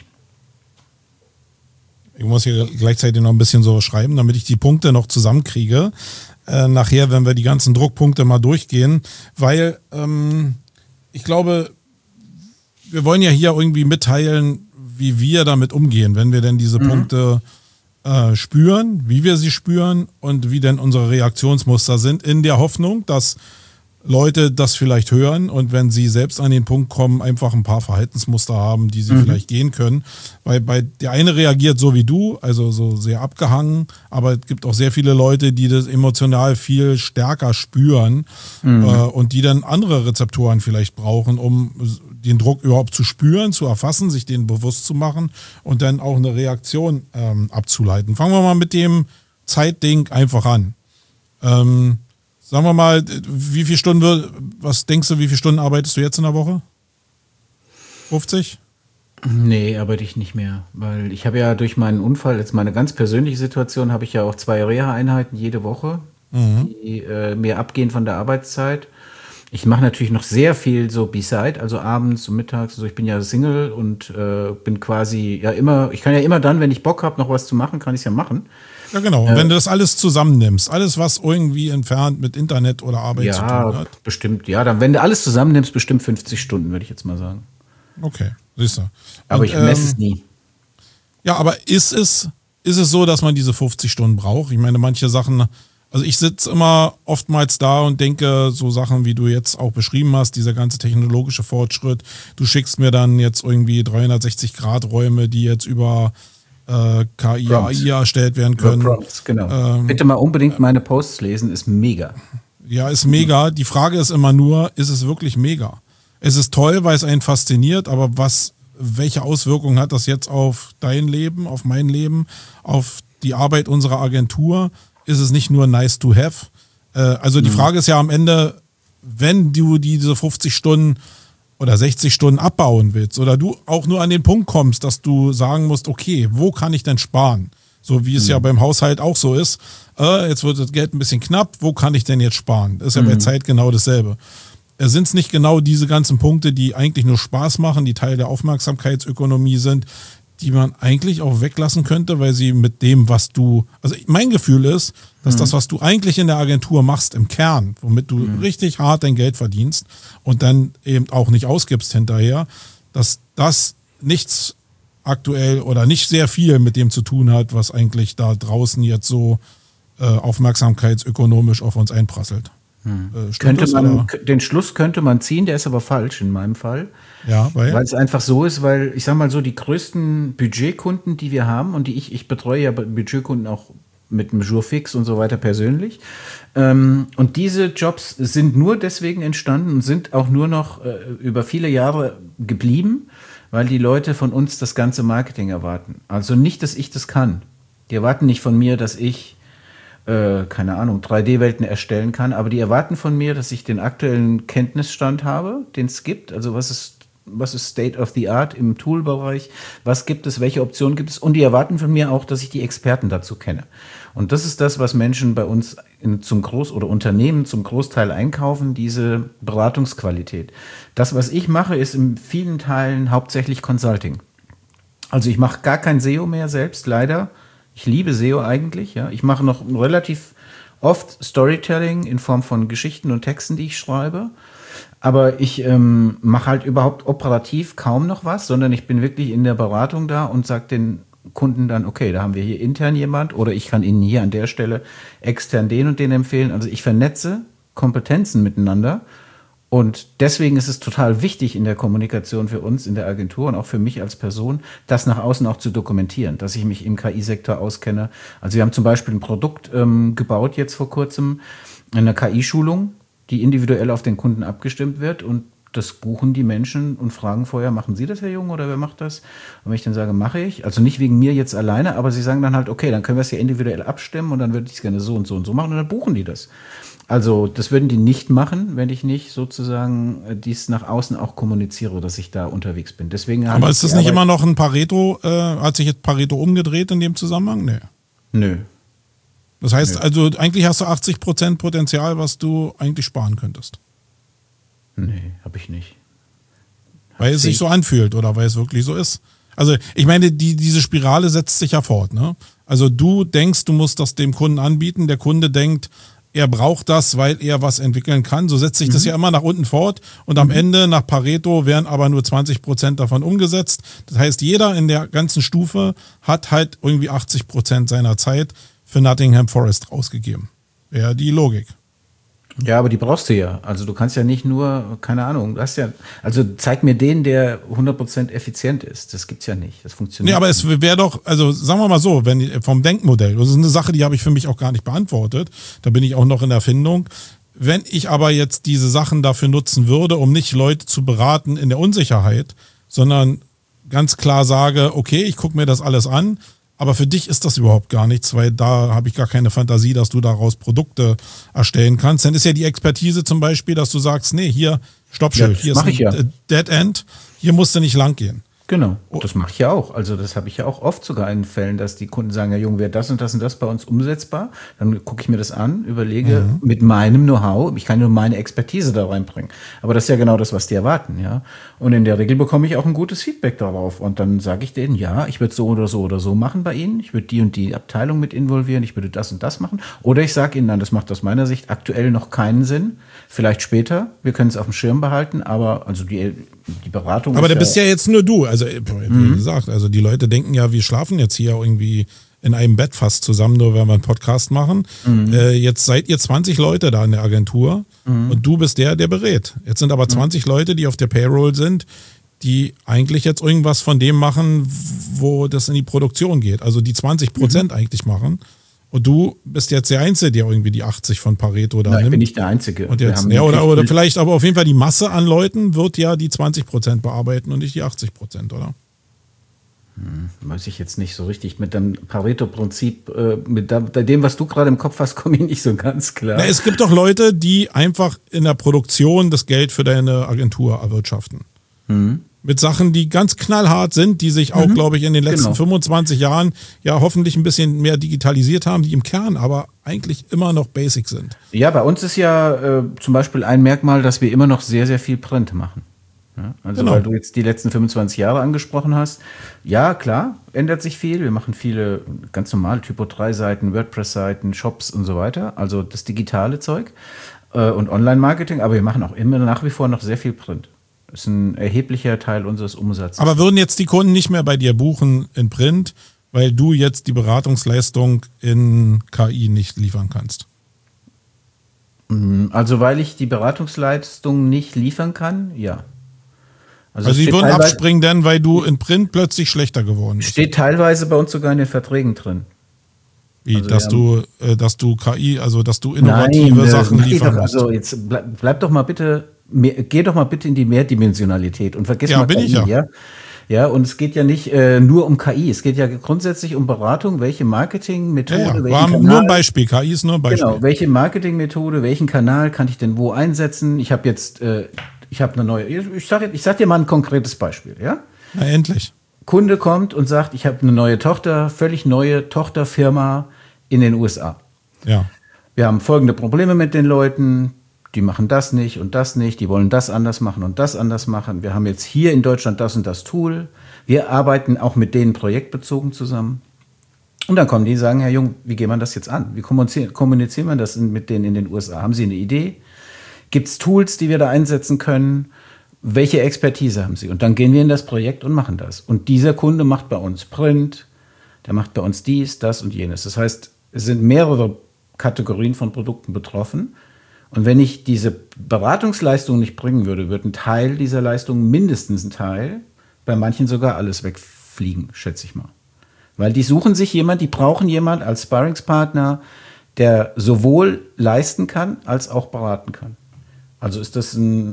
Ich muss hier gleichzeitig noch ein bisschen so schreiben, damit ich die Punkte noch zusammenkriege. Nachher, wenn wir die ganzen Druckpunkte mal durchgehen. Weil ich glaube, wir wollen ja hier irgendwie mitteilen, wie wir damit umgehen, wenn wir denn diese Punkte spüren, wie wir sie spüren und wie denn unsere Reaktionsmuster sind, in der Hoffnung, dass Leute das vielleicht hören und wenn sie selbst an den Punkt kommen, einfach ein paar Verhaltensmuster haben, die sie vielleicht gehen können. Weil der eine reagiert so wie du, also so sehr abgehangen, aber es gibt auch sehr viele Leute, die das emotional viel stärker spüren und die dann andere Rezeptoren vielleicht brauchen, um den Druck überhaupt zu spüren, zu erfassen, sich den bewusst zu machen und dann auch eine Reaktion abzuleiten. Fangen wir mal mit dem Zeitding einfach an. Sagen wir mal, was denkst du, wie viele Stunden arbeitest du jetzt in der Woche? 50? Nee, arbeite ich nicht mehr, weil ich habe ja durch meinen Unfall, jetzt meine ganz persönliche Situation, habe ich ja auch 2 Reha-Einheiten jede Woche, die mir abgehen von der Arbeitszeit. Ich mache natürlich noch sehr viel so Beside, also abends und mittags. Also ich bin ja Single und bin quasi ja immer, ich kann ja immer dann, wenn ich Bock habe, noch was zu machen, kann ich es ja machen. Ja, genau. Und wenn du das alles zusammennimmst, alles, was irgendwie entfernt mit Internet oder Arbeit zu tun hat. Ja, bestimmt. Ja, dann, wenn du alles zusammennimmst, bestimmt 50 Stunden, würde ich jetzt mal sagen. Okay, siehst du. Aber ich messe es nie. Ja, aber ist es so, dass man diese 50 Stunden braucht? Ich meine, manche Sachen, also ich sitze immer oftmals da und denke, so Sachen, wie du jetzt auch beschrieben hast, dieser ganze technologische Fortschritt. Du schickst mir dann jetzt irgendwie 360-Grad-Räume, die jetzt über KI, AI erstellt werden können. Prompts, genau. Bitte mal unbedingt meine Posts lesen, ist mega. Ja, ist mega. Die Frage ist immer nur, ist es wirklich mega? Es ist toll, weil es einen fasziniert, aber welche Auswirkungen hat das jetzt auf dein Leben, auf mein Leben, auf die Arbeit unserer Agentur? Ist es nicht nur nice to have? Also die Frage ist ja am Ende, wenn du diese 50 Stunden oder 60 Stunden abbauen willst oder du auch nur an den Punkt kommst, dass du sagen musst, okay, wo kann ich denn sparen? So wie es ja beim Haushalt auch so ist. Jetzt wird das Geld ein bisschen knapp, wo kann ich denn jetzt sparen? Das ist ja bei Zeit genau dasselbe. Sind es nicht genau diese ganzen Punkte, die eigentlich nur Spaß machen, die Teil der Aufmerksamkeitsökonomie sind, die man eigentlich auch weglassen könnte, weil sie mit dem, was du, also mein Gefühl ist, dass das, was du eigentlich in der Agentur machst, im Kern, womit du richtig hart dein Geld verdienst und dann eben auch nicht ausgibst hinterher, dass das nichts aktuell oder nicht sehr viel mit dem zu tun hat, was eigentlich da draußen jetzt so aufmerksamkeitsökonomisch auf uns einprasselt. Den Schluss könnte man ziehen, der ist aber falsch in meinem Fall. Ja, weil es einfach so ist, weil ich sag mal so, die größten Budgetkunden, die wir haben und die ich betreue ja Budgetkunden auch mit einem Jourfix und so weiter persönlich. Und diese Jobs sind nur deswegen entstanden und sind auch nur noch über viele Jahre geblieben, weil die Leute von uns das ganze Marketing erwarten. Also nicht, dass ich das kann. Die erwarten nicht von mir, dass ich keine Ahnung, 3D-Welten erstellen kann, aber die erwarten von mir, dass ich den aktuellen Kenntnisstand habe, den es gibt, also was ist State of the Art im Toolbereich, was gibt es, welche Optionen gibt es und die erwarten von mir auch, dass ich die Experten dazu kenne. Und das ist das, was Menschen bei uns oder Unternehmen zum Großteil einkaufen, diese Beratungsqualität. Das, was ich mache, ist in vielen Teilen hauptsächlich Consulting. Also ich mache gar kein SEO mehr selbst, leider. Ich liebe SEO eigentlich, ja. Ich mache noch relativ oft Storytelling in Form von Geschichten und Texten, die ich schreibe. Aber ich mache halt überhaupt operativ kaum noch was, sondern ich bin wirklich in der Beratung da und sage den Kunden dann, okay, da haben wir hier intern jemand oder ich kann Ihnen hier an der Stelle extern den und den empfehlen. Also ich vernetze Kompetenzen miteinander. Und deswegen ist es total wichtig in der Kommunikation für uns in der Agentur und auch für mich als Person, das nach außen auch zu dokumentieren, dass ich mich im KI-Sektor auskenne. Also wir haben zum Beispiel ein Produkt gebaut jetzt vor kurzem, eine KI-Schulung, die individuell auf den Kunden abgestimmt wird. Und das buchen die Menschen und fragen vorher, machen Sie das, Herr Jung, oder wer macht das? Und wenn ich dann sage, mache ich, also nicht wegen mir jetzt alleine, aber sie sagen dann halt, okay, dann können wir es ja individuell abstimmen und dann würde ich es gerne so und so und so machen und dann buchen die das. Also das würden die nicht machen, wenn ich nicht sozusagen dies nach außen auch kommuniziere, dass ich da unterwegs bin. Deswegen aber ist das nicht immer noch ein Pareto, hat sich jetzt Pareto umgedreht in dem Zusammenhang? Nee. Nö. Das heißt, also eigentlich hast du 80% Potenzial, was du eigentlich sparen könntest. Nee, habe ich nicht. Weil es sich so anfühlt oder weil es wirklich so ist. Also ich meine, diese Spirale setzt sich ja fort. Ne? Also du denkst, du musst das dem Kunden anbieten. Der Kunde denkt, er braucht das, weil er was entwickeln kann. So setzt sich das ja immer nach unten fort. Und am Ende, nach Pareto, werden aber nur 20% davon umgesetzt. Das heißt, jeder in der ganzen Stufe hat halt irgendwie 80% seiner Zeit für Nottingham Forest rausgegeben. Wäre die Logik. Ja, aber die brauchst du ja. Also du kannst ja nicht nur, keine Ahnung, du hast ja, also zeig mir den, der 100% effizient ist. Das gibt's ja nicht. Das funktioniert. Nee, aber es wäre doch, also sagen wir mal so, wenn vom Denkmodell, das ist eine Sache, die habe ich für mich auch gar nicht beantwortet. Da bin ich auch noch in der Findung. Wenn ich aber jetzt diese Sachen dafür nutzen würde, um nicht Leute zu beraten in der Unsicherheit, sondern ganz klar sage, okay, ich gucke mir das alles an, aber für dich ist das überhaupt gar nichts, weil da habe ich gar keine Fantasie, dass du daraus Produkte erstellen kannst. Dann ist ja die Expertise zum Beispiel, dass du sagst, nee, hier, Stoppschild, hier ist ein Dead End, hier musst du nicht lang gehen. Genau, das mache ich ja auch. Also das habe ich ja auch oft sogar in Fällen, dass die Kunden sagen, ja Jung, wäre das und das und das bei uns umsetzbar? Dann gucke ich mir das an, überlege mit meinem Know-how, ich kann nur meine Expertise da reinbringen. Aber das ist ja genau das, was die erwarten, ja. Und in der Regel bekomme ich auch ein gutes Feedback darauf. Und dann sage ich denen, ja, ich würde so oder so oder so machen bei Ihnen. Ich würde die und die Abteilung mit involvieren, ich würde das und das machen. Oder ich sage Ihnen, nein, das macht aus meiner Sicht aktuell noch keinen Sinn. Vielleicht später, wir können es auf dem Schirm behalten, aber also die Beratung. Aber da bist ja jetzt nur du. Also, wie gesagt, also die Leute denken ja, wir schlafen jetzt hier irgendwie in einem Bett fast zusammen, nur wenn wir einen Podcast machen. Jetzt seid ihr 20 Leute da in der Agentur und du bist der berät. Jetzt sind aber 20 Leute, die auf der Payroll sind, die eigentlich jetzt irgendwas von dem machen, wo das in die Produktion geht. Also die 20% eigentlich machen. Und du bist jetzt der Einzige, der irgendwie die 80 von Pareto da nimmt. Ich bin nicht der Einzige. Und jetzt, ja, oder vielleicht aber auf jeden Fall die Masse an Leuten wird ja die 20% bearbeiten und nicht die 80%, oder? Weiß ich jetzt nicht so richtig. Mit dem Pareto-Prinzip, mit dem, was du gerade im Kopf hast, komme ich nicht so ganz klar. Na, es gibt doch Leute, die einfach in der Produktion das Geld für deine Agentur erwirtschaften. Mit Sachen, die ganz knallhart sind, die sich auch, glaube ich, in den letzten 25 Jahren ja hoffentlich ein bisschen mehr digitalisiert haben, die im Kern aber eigentlich immer noch basic sind. Ja, bei uns ist ja zum Beispiel ein Merkmal, dass wir immer noch sehr, sehr viel Print machen. Ja, also weil du jetzt die letzten 25 Jahre angesprochen hast. Ja, klar, ändert sich viel. Wir machen viele ganz normale Typo-3-Seiten, WordPress-Seiten, Shops und so weiter. Also das digitale Zeug und Online-Marketing. Aber wir machen auch immer nach wie vor noch sehr viel Print. Das ist ein erheblicher Teil unseres Umsatzes. Aber würden jetzt die Kunden nicht mehr bei dir buchen in Print, weil du jetzt die Beratungsleistung in KI nicht liefern kannst? Also weil ich die Beratungsleistung nicht liefern kann, ja. Also sie würden abspringen dann, weil du in Print plötzlich schlechter geworden bist. Steht teilweise bei uns sogar in den Verträgen drin. Wie, also dass du KI, also dass du innovative Sachen liefern musst. Also jetzt bleib doch mal bitte, geh doch mal bitte in die Mehrdimensionalität und vergiss mal bin KI, ich ja. Ja, und es geht ja nicht nur um KI, es geht ja grundsätzlich um Beratung, welche Marketingmethode, welchen Kanal, nur ein Beispiel, KI ist nur ein Beispiel. Genau, welche Marketingmethode, welchen Kanal kann ich denn wo einsetzen? Ich habe jetzt, ich habe eine neue, ich sag dir mal ein konkretes Beispiel, ja? Na, endlich. Kunde kommt und sagt, ich habe eine neue Tochter, völlig neue Tochterfirma in den USA. Ja. Wir haben folgende Probleme mit den Leuten, die machen das nicht und das nicht, die wollen das anders machen und das anders machen. Wir haben jetzt hier in Deutschland das und das Tool. Wir arbeiten auch mit denen projektbezogen zusammen. Und dann kommen die und sagen, Herr Jung, wie geht man das jetzt an? Wie kommunizieren wir das mit denen in den USA? Haben Sie eine Idee? Gibt es Tools, die wir da einsetzen können? Welche Expertise haben Sie? Und dann gehen wir in das Projekt und machen das. Und dieser Kunde macht bei uns Print, der macht bei uns dies, das und jenes. Das heißt, es sind mehrere Kategorien von Produkten betroffen. Und wenn ich diese Beratungsleistung nicht bringen würde, würde ein Teil dieser Leistung, mindestens ein Teil, bei manchen sogar alles wegfliegen, schätze ich mal. Weil die suchen sich jemand, die brauchen jemand als Sparringspartner, der sowohl leisten kann, als auch beraten kann. Also ist das ein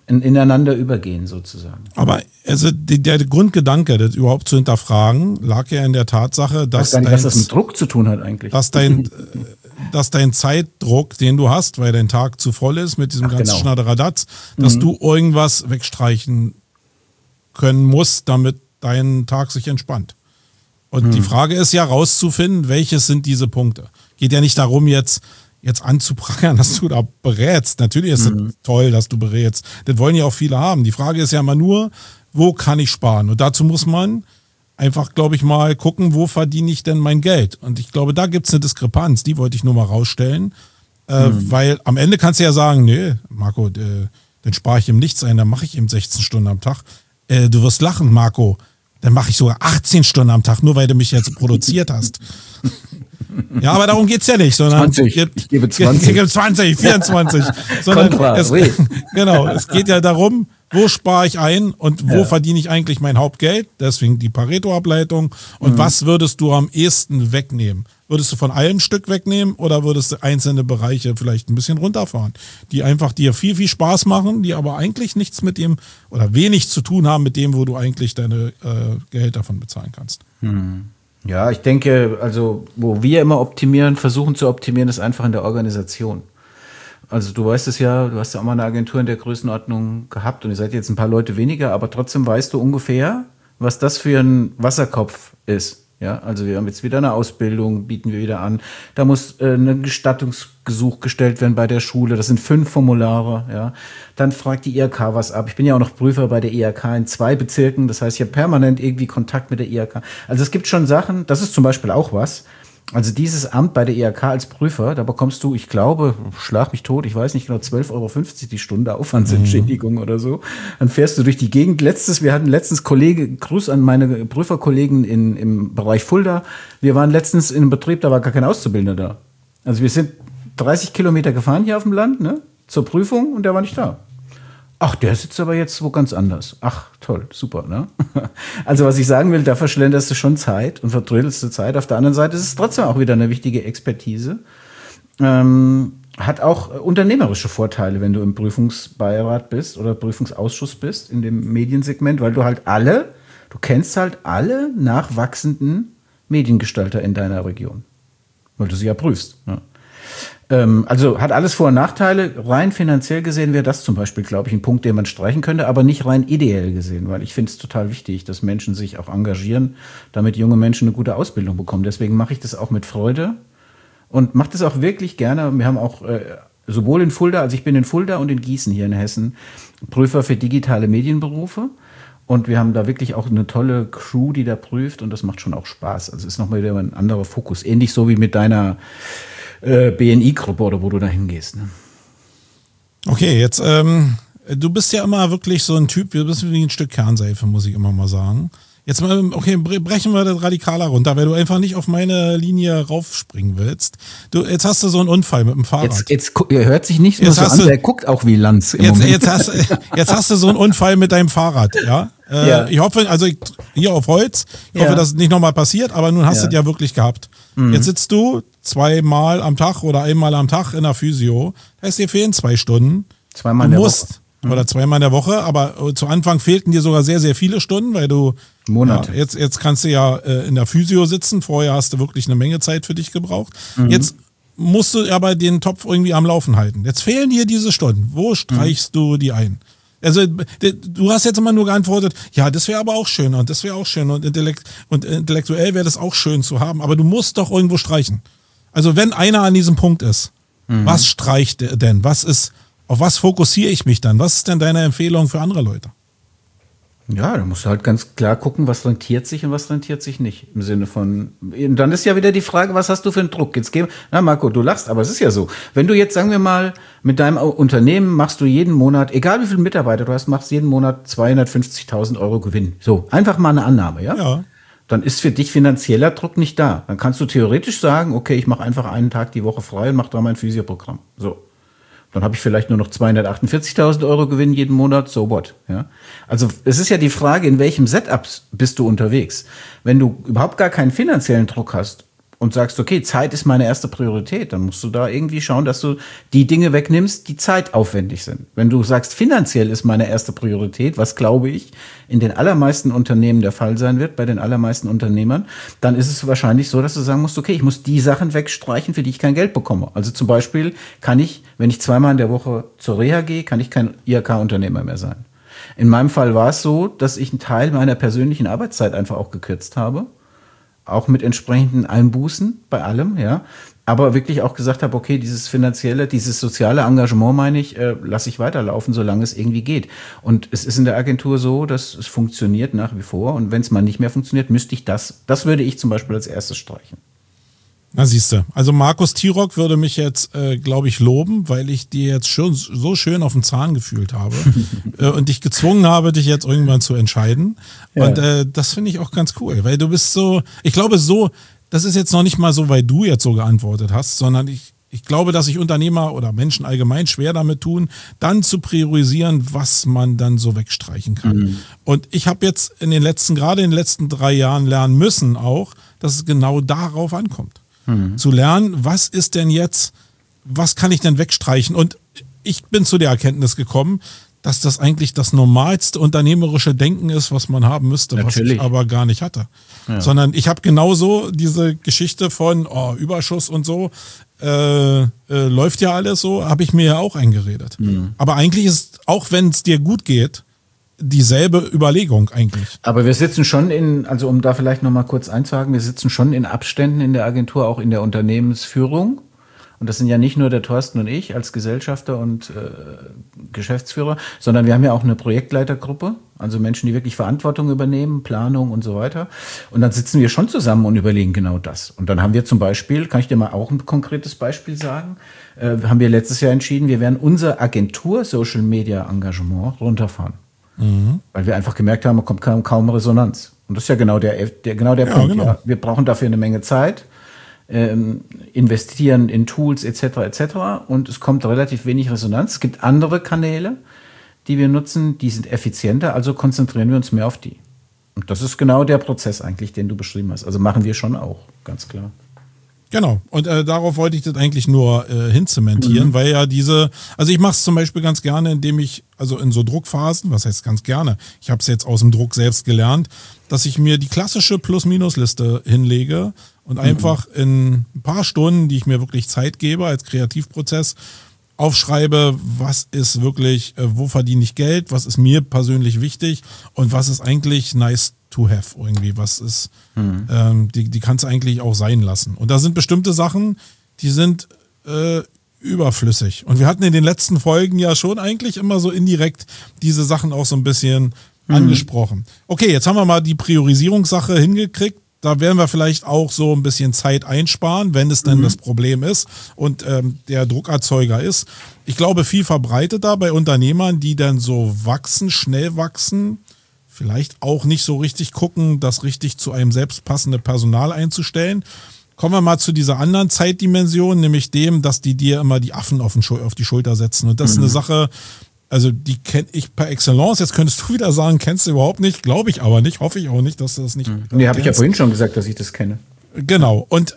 ineinander übergehen sozusagen. Aber also der Grundgedanke, das überhaupt zu hinterfragen, lag ja in der Tatsache, dass ich weiß gar nicht, was das mit Druck zu tun hat eigentlich. Dass dein Zeitdruck, den du hast, weil dein Tag zu voll ist mit diesem ganzen Schnatteradatz, dass du irgendwas wegstreichen können musst, damit dein Tag sich entspannt. Und die Frage ist ja rauszufinden, welches sind diese Punkte. Geht ja nicht darum, jetzt anzuprangern, dass du da berätst. Natürlich ist es toll, dass du berätst. Das wollen ja auch viele haben. Die Frage ist ja immer nur, wo kann ich sparen? Und dazu muss man einfach, glaube ich, mal gucken, wo verdiene ich denn mein Geld? Und ich glaube, da gibt es eine Diskrepanz. Die wollte ich nur mal rausstellen. Weil am Ende kannst du ja sagen, nee, Marco, dann spare ich ihm nichts ein, dann mache ich ihm 16 Stunden am Tag. Du wirst lachen, Marco. Dann mache ich sogar 18 Stunden am Tag, nur weil du mich jetzt produziert hast. Ja, aber darum geht's ja nicht, sondern 20. Ich gebe 20. Ich gebe 20, 24. Sondern es geht ja darum, wo spare ich ein und wo verdiene ich eigentlich mein Hauptgeld? Deswegen die Pareto-Ableitung. Und was würdest du am ehesten wegnehmen? Würdest du von allem Stück wegnehmen oder würdest du einzelne Bereiche vielleicht ein bisschen runterfahren, die einfach dir viel, viel Spaß machen, die aber eigentlich nichts mit dem oder wenig zu tun haben mit dem, wo du eigentlich deine Gehälter davon bezahlen kannst? Ja, ich denke, also wo wir immer versuchen zu optimieren, ist einfach in der Organisation. Also du weißt es ja, du hast ja auch mal eine Agentur in der Größenordnung gehabt und ihr seid jetzt ein paar Leute weniger, aber trotzdem weißt du ungefähr, was das für ein Wasserkopf ist. Ja, also wir haben jetzt wieder eine Ausbildung, bieten wir wieder an. Da muss ein Gestattungsgesuch gestellt werden bei der Schule. Das sind 5 Formulare. Ja, dann fragt die IHK was ab. Ich bin ja auch noch Prüfer bei der IHK in 2 Bezirken. Das heißt, ich habe permanent irgendwie Kontakt mit der IHK. Also es gibt schon Sachen, das ist zum Beispiel auch was. Also dieses Amt bei der IHK als Prüfer, da bekommst du, ich glaube, schlag mich tot, ich weiß nicht genau, 12,50 € die Stunde Aufwandsentschädigung oder so. Dann fährst du durch die Gegend. Wir hatten letztens Gruß an meine Prüferkollegen im Bereich Fulda. Wir waren letztens in einem Betrieb, da war gar kein Auszubildender da. Also wir sind 30 Kilometer gefahren hier auf dem Land, ne, zur Prüfung und der war nicht da. Ach, der sitzt aber jetzt wo ganz anders. Ach, toll, super, ne? Also was ich sagen will, da verschlenderst du schon Zeit und verdrödelst du Zeit. Auf der anderen Seite ist es trotzdem auch wieder eine wichtige Expertise. Hat auch unternehmerische Vorteile, wenn du im Prüfungsbeirat bist oder Prüfungsausschuss bist in dem Mediensegment, weil du kennst halt alle nachwachsenden Mediengestalter in deiner Region, weil du sie ja prüfst. Ja. Also hat alles Vor- und Nachteile. Rein finanziell gesehen wäre das zum Beispiel, glaube ich, ein Punkt, den man streichen könnte, aber nicht rein ideell gesehen, weil ich finde es total wichtig, dass Menschen sich auch engagieren, damit junge Menschen eine gute Ausbildung bekommen. Deswegen mache ich das auch mit Freude und mache das auch wirklich gerne. Wir haben auch sowohl in Fulda, also ich bin in Fulda und in Gießen hier in Hessen, Prüfer für digitale Medienberufe. Und wir haben da wirklich auch eine tolle Crew, die da prüft und das macht schon auch Spaß. Also ist nochmal wieder ein anderer Fokus. Ähnlich so wie mit deiner BNI-Gruppe oder wo du da hingehst. Ne? Okay, jetzt, du bist ja immer wirklich so ein Typ, du bist wie ein Stück Kernseife, muss ich immer mal sagen. Jetzt mal, okay, brechen wir das radikaler runter, weil du einfach nicht auf meine Linie raufspringen willst. Jetzt hast du so einen Unfall mit dem Fahrrad. Jetzt hört sich nicht nur so an, der guckt auch wie Lanz im Moment. Jetzt hast du so einen Unfall mit deinem Fahrrad, ja? Ja. Ich hoffe, also hier auf Holz, ich hoffe, dass es nicht nochmal passiert, aber nun hast du es ja wirklich gehabt. Jetzt sitzt du 2-mal am Tag oder einmal am Tag in der Physio, das heißt, dir fehlen 2 Stunden. 2-mal in der Woche. Oder 2-mal in der Woche, aber zu Anfang fehlten dir sogar sehr, sehr viele Stunden, weil du Monate. Ja, jetzt kannst du ja in der Physio sitzen, vorher hast du wirklich eine Menge Zeit für dich gebraucht. Jetzt musst du aber den Topf irgendwie am Laufen halten. Jetzt fehlen dir diese Stunden. Wo streichst du die ein? Also du hast jetzt immer nur geantwortet, ja, das wäre aber auch schön und das wäre auch schön und intellektuell wäre das auch schön zu haben, aber du musst doch irgendwo streichen. Also wenn einer an diesem Punkt ist, was streicht er denn? Auf was fokussiere ich mich dann? Was ist denn deine Empfehlung für andere Leute? Ja, da musst du halt ganz klar gucken, was rentiert sich und was rentiert sich nicht. Im Sinne von, und dann ist ja wieder die Frage, was hast du für einen Druck? Jetzt Marco, du lachst, aber es ist ja so. Wenn du jetzt, sagen wir mal, mit deinem Unternehmen machst du jeden Monat, egal wie viele Mitarbeiter du hast, machst jeden Monat 250.000 € Gewinn. So, einfach mal eine Annahme, ja? Ja. Dann ist für dich finanzieller Druck nicht da. Dann kannst du theoretisch sagen, okay, ich mache einfach einen Tag die Woche frei und mache da mein Physioprogramm. So. Dann habe ich vielleicht nur noch 248.000 € Gewinn jeden Monat, so what. Ja? Also es ist ja die Frage, in welchem Setup bist du unterwegs. Wenn du überhaupt gar keinen finanziellen Druck hast und sagst, okay, Zeit ist meine erste Priorität, dann musst du da irgendwie schauen, dass du die Dinge wegnimmst, die zeitaufwendig sind. Wenn du sagst, finanziell ist meine erste Priorität, was glaube ich in den allermeisten Unternehmen der Fall sein wird, bei den allermeisten Unternehmern, dann ist es wahrscheinlich so, dass du sagen musst, okay, ich muss die Sachen wegstreichen, für die ich kein Geld bekomme. Also zum Beispiel kann ich, wenn ich zweimal in der Woche zur Reha gehe, kann ich kein IHK-Unternehmer mehr sein. In meinem Fall war es so, dass ich einen Teil meiner persönlichen Arbeitszeit einfach auch gekürzt habe. Auch mit entsprechenden Einbußen bei allem, ja. Aber wirklich auch gesagt habe, okay, dieses finanzielle, dieses soziale Engagement, meine ich, lasse ich weiterlaufen, solange es irgendwie geht. Und es ist in der Agentur so, dass es funktioniert nach wie vor. Und wenn es mal nicht mehr funktioniert, müsste ich das würde ich zum Beispiel als erstes streichen. Na siehste, also Markus Tirock würde mich jetzt, glaube ich, loben, weil ich dir jetzt schon so schön auf den Zahn gefühlt habe und dich gezwungen habe, dich jetzt irgendwann zu entscheiden. Ja. Und das finde ich auch ganz cool, weil du bist so, ich glaube so, das ist jetzt noch nicht mal so, weil du jetzt so geantwortet hast, sondern ich glaube, dass sich Unternehmer oder Menschen allgemein schwer damit tun, dann zu priorisieren, was man dann so wegstreichen kann. Mhm. Und ich habe jetzt gerade in den letzten 3 Jahren lernen müssen auch, dass es genau darauf ankommt. Zu lernen, was ist denn jetzt, was kann ich denn wegstreichen? Und ich bin zu der Erkenntnis gekommen, dass das eigentlich das normalste unternehmerische Denken ist, was man haben müsste, Natürlich. Was ich aber gar nicht hatte. Ja. Sondern ich habe genauso diese Geschichte von Überschuss und so, läuft ja alles so, habe ich mir ja auch eingeredet. Mhm. Aber eigentlich ist, auch wenn es dir gut geht, dieselbe Überlegung eigentlich. Aber wir sitzen schon also um da vielleicht noch mal kurz einzuhaken, wir sitzen schon in Abständen in der Agentur, auch in der Unternehmensführung. Und das sind ja nicht nur der Thorsten und ich als Gesellschafter und Geschäftsführer, sondern wir haben ja auch eine Projektleitergruppe, also Menschen, die wirklich Verantwortung übernehmen, Planung und so weiter. Und dann sitzen wir schon zusammen und überlegen genau das. Und dann haben wir zum Beispiel, kann ich dir mal auch ein konkretes Beispiel sagen, haben wir letztes Jahr entschieden, wir werden unser Agentur-Social-Media-Engagement runterfahren. Weil wir einfach gemerkt haben, man kommt kaum Resonanz. Und das ist ja genau der Punkt. Genau. Ja. Wir brauchen dafür eine Menge Zeit, investieren in Tools etc. Und es kommt relativ wenig Resonanz. Es gibt andere Kanäle, die wir nutzen, die sind effizienter, also konzentrieren wir uns mehr auf die. Und das ist genau der Prozess eigentlich, den du beschrieben hast. Also machen wir schon auch, ganz klar. Genau, und darauf wollte ich das eigentlich nur hinzementieren, weil ja also ich mache es zum Beispiel ganz gerne, indem ich, also in so Druckphasen, was heißt ganz gerne, ich habe es jetzt aus dem Druck selbst gelernt, dass ich mir die klassische Plus-Minus-Liste hinlege und einfach in ein paar Stunden, die ich mir wirklich Zeit gebe als Kreativprozess, aufschreibe, was ist wirklich, wo verdiene ich Geld, was ist mir persönlich wichtig und was ist eigentlich nice to have irgendwie, was ist, die kannst du eigentlich auch sein lassen. Und da sind bestimmte Sachen, die sind überflüssig. Und wir hatten in den letzten Folgen ja schon eigentlich immer so indirekt diese Sachen auch so ein bisschen angesprochen. Okay, jetzt haben wir mal die Priorisierungssache hingekriegt. Da werden wir vielleicht auch so ein bisschen Zeit einsparen, wenn es denn das Problem ist und der Druckerzeuger ist. Ich glaube, viel verbreiteter bei Unternehmern, die dann so wachsen, schnell wachsen, vielleicht auch nicht so richtig gucken, das richtig zu einem selbst passende Personal einzustellen. Kommen wir mal zu dieser anderen Zeitdimension, nämlich dem, dass die dir immer die Affen auf die Schulter setzen. Und das ist eine Sache, also die kenne ich par excellence. Jetzt könntest du wieder sagen, kennst du überhaupt nicht. Glaube ich aber nicht, hoffe ich auch nicht, dass du das nicht Nee, habe ich ja vorhin schon gesagt, dass ich das kenne. Genau. Und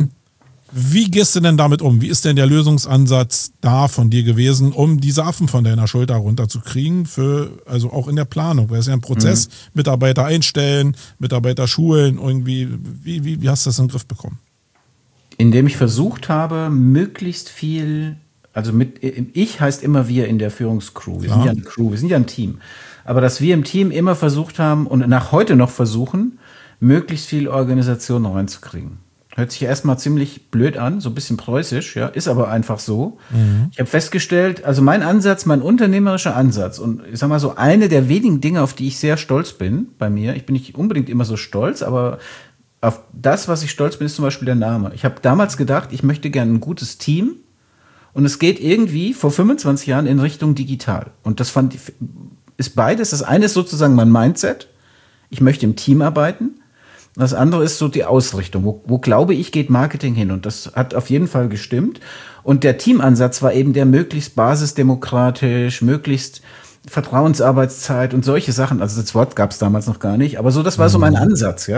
wie gehst du denn damit um? Wie ist denn der Lösungsansatz da von dir gewesen, um diese Affen von deiner Schulter runterzukriegen, also auch in der Planung? Weil es ja ein Prozess, Mitarbeiter einstellen, Mitarbeiter schulen, irgendwie, wie hast du das in den Griff bekommen? Indem ich versucht habe, möglichst viel, also ich heißt immer wir in der Führungscrew. Wir sind ja eine Crew, wir sind ja ein Team. Aber dass wir im Team immer versucht haben und nach heute noch versuchen, möglichst viel Organisation reinzukriegen. Hört sich erstmal ziemlich blöd an, so ein bisschen preußisch, ja, ist aber einfach so. Ich habe festgestellt, also mein unternehmerischer Ansatz und ich sag mal so, eine der wenigen Dinge, auf die ich sehr stolz bin bei mir, ich bin nicht unbedingt immer so stolz, aber auf das, was ich stolz bin, ist zum Beispiel der Name. Ich habe damals gedacht, ich möchte gerne ein gutes Team und es geht irgendwie vor 25 Jahren in Richtung digital. Und das ist beides. Das eine ist sozusagen mein Mindset, ich möchte im Team arbeiten. Das andere ist so die Ausrichtung. Wo glaube ich, geht Marketing hin? Und das hat auf jeden Fall gestimmt. Und der Teamansatz war eben der möglichst basisdemokratisch, möglichst Vertrauensarbeitszeit und solche Sachen. Also das Wort gab es damals noch gar nicht. Aber so, das war so mein Ansatz, ja.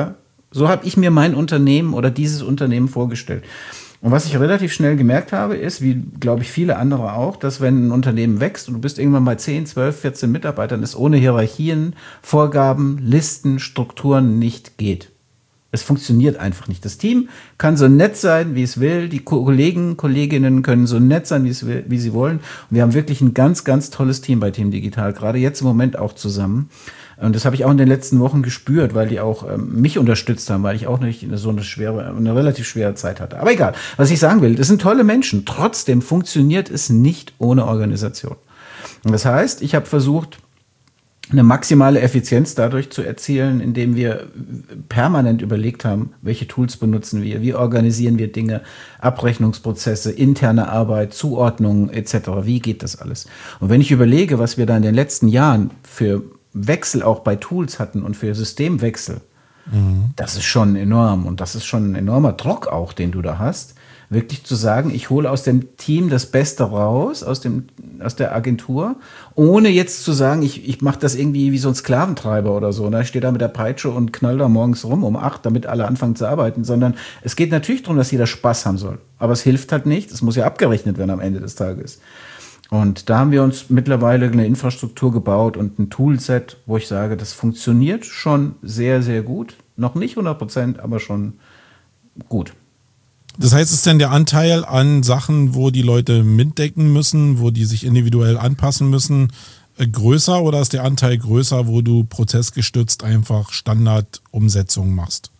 So habe ich mir mein Unternehmen oder dieses Unternehmen vorgestellt. Und was ich relativ schnell gemerkt habe, ist, wie glaube ich viele andere auch, dass wenn ein Unternehmen wächst und du bist irgendwann bei 10, 12, 14 Mitarbeitern, es ohne Hierarchien, Vorgaben, Listen, Strukturen nicht geht. Es funktioniert einfach nicht. Das Team kann so nett sein, wie es will. Die Kolleginnen können so nett sein, wie sie wollen. Und wir haben wirklich ein ganz, ganz tolles Team bei Team Digital, gerade jetzt im Moment auch zusammen. Und das habe ich auch in den letzten Wochen gespürt, weil die auch mich unterstützt haben, weil ich auch nicht eine relativ schwere Zeit hatte. Aber egal, was ich sagen will, das sind tolle Menschen. Trotzdem funktioniert es nicht ohne Organisation. Und das heißt, ich habe versucht, eine maximale Effizienz dadurch zu erzielen, indem wir permanent überlegt haben, welche Tools benutzen wir, wie organisieren wir Dinge, Abrechnungsprozesse, interne Arbeit, Zuordnungen etc. Wie geht das alles? Und wenn ich überlege, was wir da in den letzten Jahren für Wechsel auch bei Tools hatten und für Systemwechsel, das ist schon enorm und das ist schon ein enormer Druck auch, den du da hast. Wirklich zu sagen, ich hole aus dem Team das Beste raus, aus der Agentur, ohne jetzt zu sagen, ich mache das irgendwie wie so ein Sklaventreiber oder so. Ich stehe da mit der Peitsche und knall da morgens rum um 8, damit alle anfangen zu arbeiten, sondern es geht natürlich darum, dass jeder Spaß haben soll. Aber es hilft halt nicht, es muss ja abgerechnet werden am Ende des Tages. Und da haben wir uns mittlerweile eine Infrastruktur gebaut und ein Toolset, wo ich sage, das funktioniert schon sehr, sehr gut. Noch nicht 100%, aber schon gut. Das heißt, ist denn der Anteil an Sachen, wo die Leute mitdecken müssen, wo die sich individuell anpassen müssen, größer oder ist der Anteil größer, wo du prozessgestützt einfach Standardumsetzungen machst?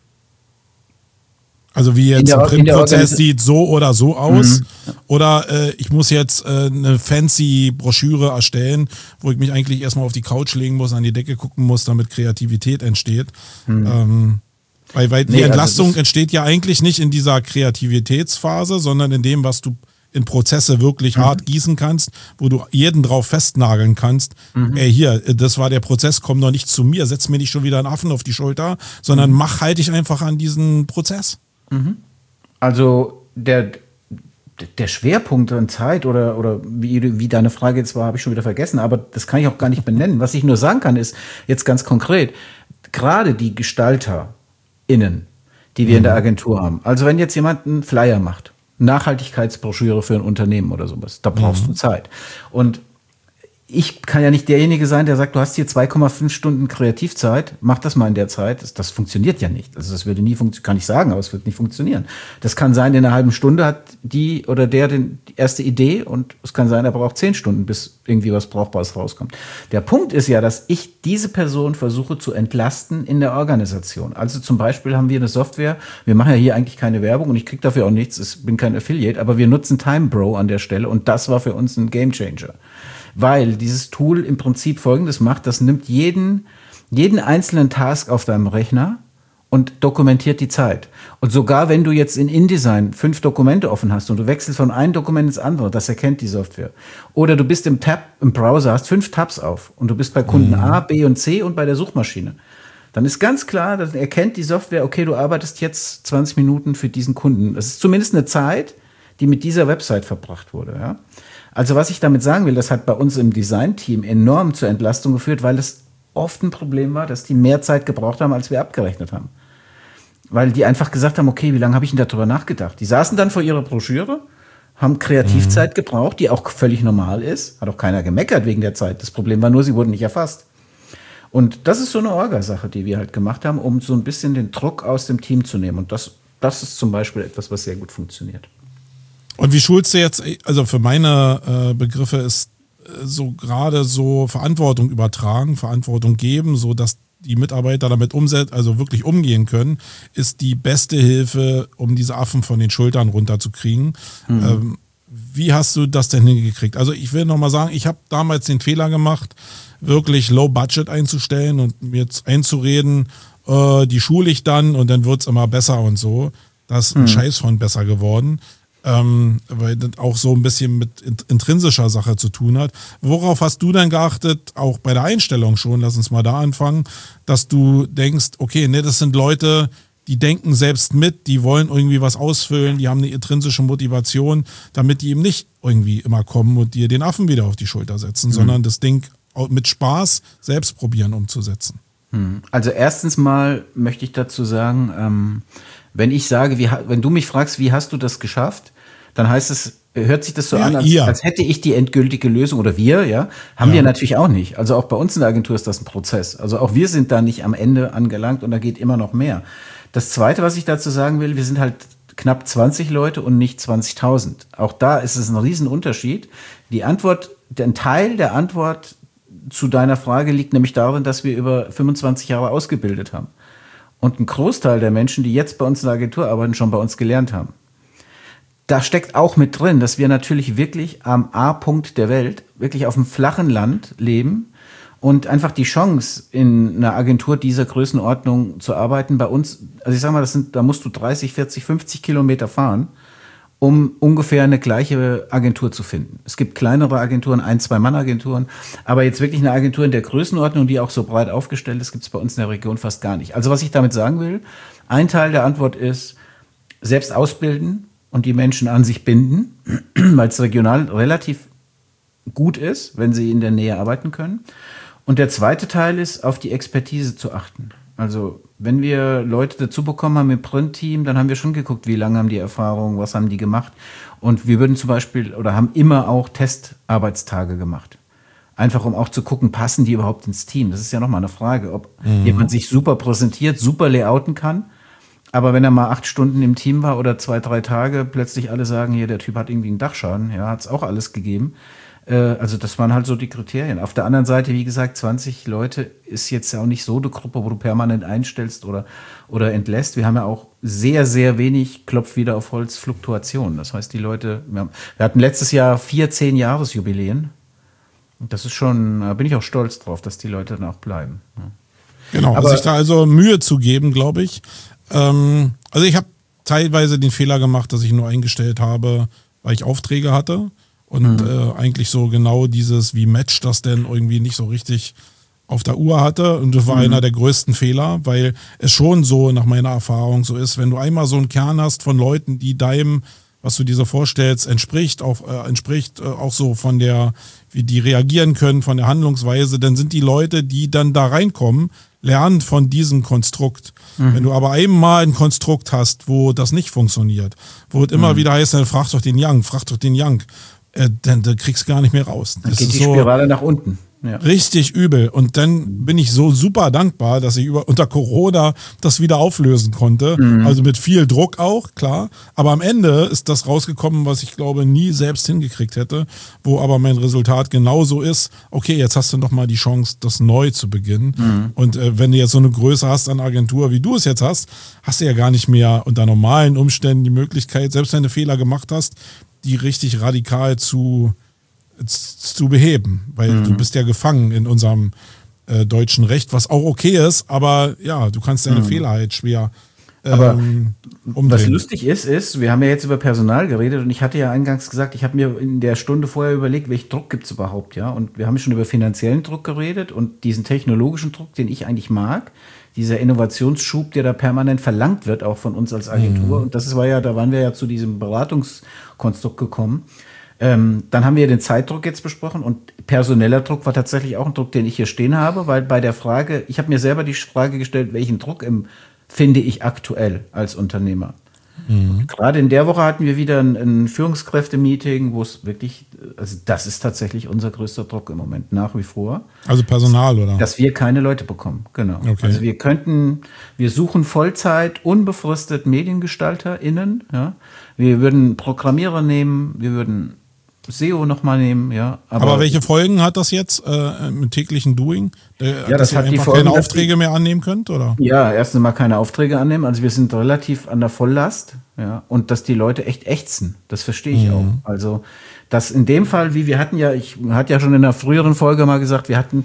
Also wie jetzt ein Printprozess sieht so oder so aus oder ich muss jetzt eine fancy Broschüre erstellen, wo ich mich eigentlich erstmal auf die Couch legen muss, an die Decke gucken muss, damit Kreativität entsteht. Weil die Entlastung entsteht ja eigentlich nicht in dieser Kreativitätsphase, sondern in dem, was du in Prozesse wirklich hart gießen kannst, wo du jeden drauf festnageln kannst. Hier, das war der Prozess, komm doch nicht zu mir, setz mir nicht schon wieder einen Affen auf die Schulter, sondern halte ich einfach an diesen Prozess. Also der Schwerpunkt an Zeit oder wie deine Frage jetzt war, habe ich schon wieder vergessen, aber das kann ich auch gar nicht benennen. Was ich nur sagen kann, ist jetzt ganz konkret, gerade die GestalterInnen, die wir in der Agentur haben. Also wenn jetzt jemand einen Flyer macht, Nachhaltigkeitsbroschüre für ein Unternehmen oder sowas, da brauchst du Zeit. Und ich kann ja nicht derjenige sein, der sagt, du hast hier 2,5 Stunden Kreativzeit, mach das mal in der Zeit. Das funktioniert ja nicht. Also das würde nie funktionieren, kann ich sagen, aber es wird nicht funktionieren. Das kann sein, in einer halben Stunde hat die oder der die erste Idee und es kann sein, er braucht 10 Stunden, bis irgendwie was Brauchbares rauskommt. Der Punkt ist ja, dass ich diese Person versuche zu entlasten in der Organisation. Also zum Beispiel haben wir eine Software, wir machen ja hier eigentlich keine Werbung und ich kriege dafür auch nichts, ich bin kein Affiliate, aber wir nutzen TimeBro an der Stelle und das war für uns ein Gamechanger. Weil dieses Tool im Prinzip Folgendes macht, das nimmt jeden einzelnen Task auf deinem Rechner und dokumentiert die Zeit. Und sogar wenn du jetzt in InDesign 5 Dokumente offen hast und du wechselst von einem Dokument ins andere, das erkennt die Software. Oder du bist im Browser, hast 5 Tabs auf und du bist bei Kunden A, B und C und bei der Suchmaschine. Dann ist ganz klar, dann erkennt die Software, okay, du arbeitest jetzt 20 Minuten für diesen Kunden. Das ist zumindest eine Zeit, die mit dieser Website verbracht wurde, ja. Also was ich damit sagen will, das hat bei uns im Design-Team enorm zur Entlastung geführt, weil es oft ein Problem war, dass die mehr Zeit gebraucht haben, als wir abgerechnet haben. Weil die einfach gesagt haben, okay, wie lange habe ich denn darüber nachgedacht? Die saßen dann vor ihrer Broschüre, haben Kreativzeit gebraucht, die auch völlig normal ist. Hat auch keiner gemeckert wegen der Zeit. Das Problem war nur, sie wurden nicht erfasst. Und das ist so eine Orga-Sache, die wir halt gemacht haben, um so ein bisschen den Druck aus dem Team zu nehmen. Und das ist zum Beispiel etwas, was sehr gut funktioniert. Und wie schulst du jetzt, also für meine Begriffe ist so gerade so Verantwortung übertragen, Verantwortung geben, so dass die Mitarbeiter damit also wirklich umgehen können, ist die beste Hilfe, um diese Affen von den Schultern runterzukriegen. Wie hast du das denn hingekriegt? Also ich will nochmal sagen, ich habe damals den Fehler gemacht, wirklich Low Budget einzustellen und mir jetzt einzureden, die schule ich dann und dann wird's immer besser und so. Das ist ein Scheiß von besser geworden. Weil das auch so ein bisschen mit intrinsischer Sache zu tun hat. Worauf hast du denn geachtet, auch bei der Einstellung schon, lass uns mal da anfangen, dass du denkst, okay, ne, das sind Leute, die denken selbst mit, die wollen irgendwie was ausfüllen, die haben eine intrinsische Motivation, damit die eben nicht irgendwie immer kommen und dir den Affen wieder auf die Schulter setzen, sondern das Ding mit Spaß selbst probieren umzusetzen. Also erstens mal möchte ich dazu sagen, wenn ich sage, wenn du mich fragst, wie hast du das geschafft, dann hört sich das so an, als hätte ich die endgültige Lösung oder wir, ja, haben wir natürlich auch nicht. Also auch bei uns in der Agentur ist das ein Prozess. Also auch wir sind da nicht am Ende angelangt und da geht immer noch mehr. Das Zweite, was ich dazu sagen will, wir sind halt knapp 20 Leute und nicht 20.000. Auch da ist es ein Riesenunterschied. Ein Teil der Antwort zu deiner Frage liegt nämlich darin, dass wir über 25 Jahre ausgebildet haben. Und ein Großteil der Menschen, die jetzt bei uns in der Agentur arbeiten, schon bei uns gelernt haben. Da steckt auch mit drin, dass wir natürlich wirklich am A-Punkt der Welt, wirklich auf dem flachen Land leben und einfach die Chance, in einer Agentur dieser Größenordnung zu arbeiten, bei uns, also ich sag mal, da musst du 30, 40, 50 Kilometer fahren, um ungefähr eine gleiche Agentur zu finden. Es gibt kleinere Agenturen, 1-2-Mann-Agenturen, aber jetzt wirklich eine Agentur in der Größenordnung, die auch so breit aufgestellt ist, gibt es bei uns in der Region fast gar nicht. Also was ich damit sagen will, ein Teil der Antwort ist, selbst ausbilden und die Menschen an sich binden, weil es regional relativ gut ist, wenn sie in der Nähe arbeiten können. Und der zweite Teil ist, auf die Expertise zu achten. Also wenn wir Leute dazu bekommen haben im Print-Team, dann haben wir schon geguckt, wie lange haben die Erfahrung, was haben die gemacht. Und wir würden zum Beispiel oder haben immer auch Testarbeitstage gemacht. Einfach um auch zu gucken, passen die überhaupt ins Team? Das ist ja nochmal eine Frage, ob jemand sich super präsentiert, super layouten kann. Aber wenn er mal 8 Stunden im Team war oder 2, 3 Tage, plötzlich alle sagen, hier, der Typ hat irgendwie einen Dachschaden, ja, hat es auch alles gegeben. Also das waren halt so die Kriterien. Auf der anderen Seite, wie gesagt, 20 Leute ist jetzt ja auch nicht so eine Gruppe, wo du permanent einstellst oder entlässt. Wir haben ja auch sehr, sehr wenig, Klopf wieder auf Holz, Fluktuation. Das heißt, die Leute, wir hatten letztes Jahr 4 10-Jahres-Jubiläen. Und das ist schon, da bin ich auch stolz drauf, dass die Leute dann auch bleiben. Ja. Genau, aber sich da also Mühe zu geben, glaube ich. Also ich habe teilweise den Fehler gemacht, dass ich nur eingestellt habe, weil ich Aufträge hatte und eigentlich so genau dieses, wie matcht das denn irgendwie nicht so richtig auf der Uhr hatte. Und das war einer der größten Fehler, weil es schon so nach meiner Erfahrung so ist, wenn du einmal so einen Kern hast von Leuten, die deinem, was du dir so vorstellst, entspricht auch so von der, wie die reagieren können, von der Handlungsweise, dann sind die Leute, die dann da reinkommen, lernen von diesem Konstrukt. Wenn du aber einmal ein Konstrukt hast, wo das nicht funktioniert, wo es immer wieder heißt, dann frag doch den Young, dann du kriegst gar nicht mehr raus. Dann geht die Spirale nach unten. Ja. Richtig übel. Und dann bin ich so super dankbar, dass ich unter Corona das wieder auflösen konnte. Also mit viel Druck auch, klar. Aber am Ende ist das rausgekommen, was ich glaube nie selbst hingekriegt hätte, wo aber mein Resultat genauso ist. Okay, jetzt hast du noch mal die Chance, das neu zu beginnen. Und wenn du jetzt so eine Größe hast an Agentur, wie du es jetzt hast, hast du ja gar nicht mehr unter normalen Umständen die Möglichkeit, selbst wenn du Fehler gemacht hast, die richtig radikal zu beheben, weil du bist ja gefangen in unserem deutschen Recht, was auch okay ist, aber ja, du kannst deine Fehler halt schwer umdrehen. Was lustig ist, wir haben ja jetzt über Personal geredet und ich hatte ja eingangs gesagt, ich habe mir in der Stunde vorher überlegt, welchen Druck gibt es überhaupt, ja, und wir haben schon über finanziellen Druck geredet und diesen technologischen Druck, den ich eigentlich mag, dieser Innovationsschub, der da permanent verlangt wird, auch von uns als Agentur, und da waren wir ja zu diesem Beratungskonstrukt gekommen. Dann haben wir den Zeitdruck jetzt besprochen und personeller Druck war tatsächlich auch ein Druck, den ich hier stehen habe, weil bei der Frage, ich habe mir selber die Frage gestellt, welchen Druck finde ich aktuell als Unternehmer. Gerade in der Woche hatten wir wieder ein Führungskräfte-Meeting, wo es wirklich, also das ist tatsächlich unser größter Druck im Moment, nach wie vor. Also Personal, oder? Dass wir keine Leute bekommen, genau. Okay. Also wir suchen Vollzeit, unbefristet MediengestalterInnen, ja. Wir würden Programmierer nehmen, wir würden SEO nochmal nehmen, ja. Aber welche Folgen hat das jetzt mit täglichen Doing? Dass ihr einfach keine Aufträge mehr annehmen könnt, oder? Ja, erstens mal keine Aufträge annehmen. Also wir sind relativ an der Volllast, ja. Und dass die Leute echt ächzen, das verstehe ich auch. Also, dass in dem Fall, ich hatte ja schon in einer früheren Folge mal gesagt, wir hatten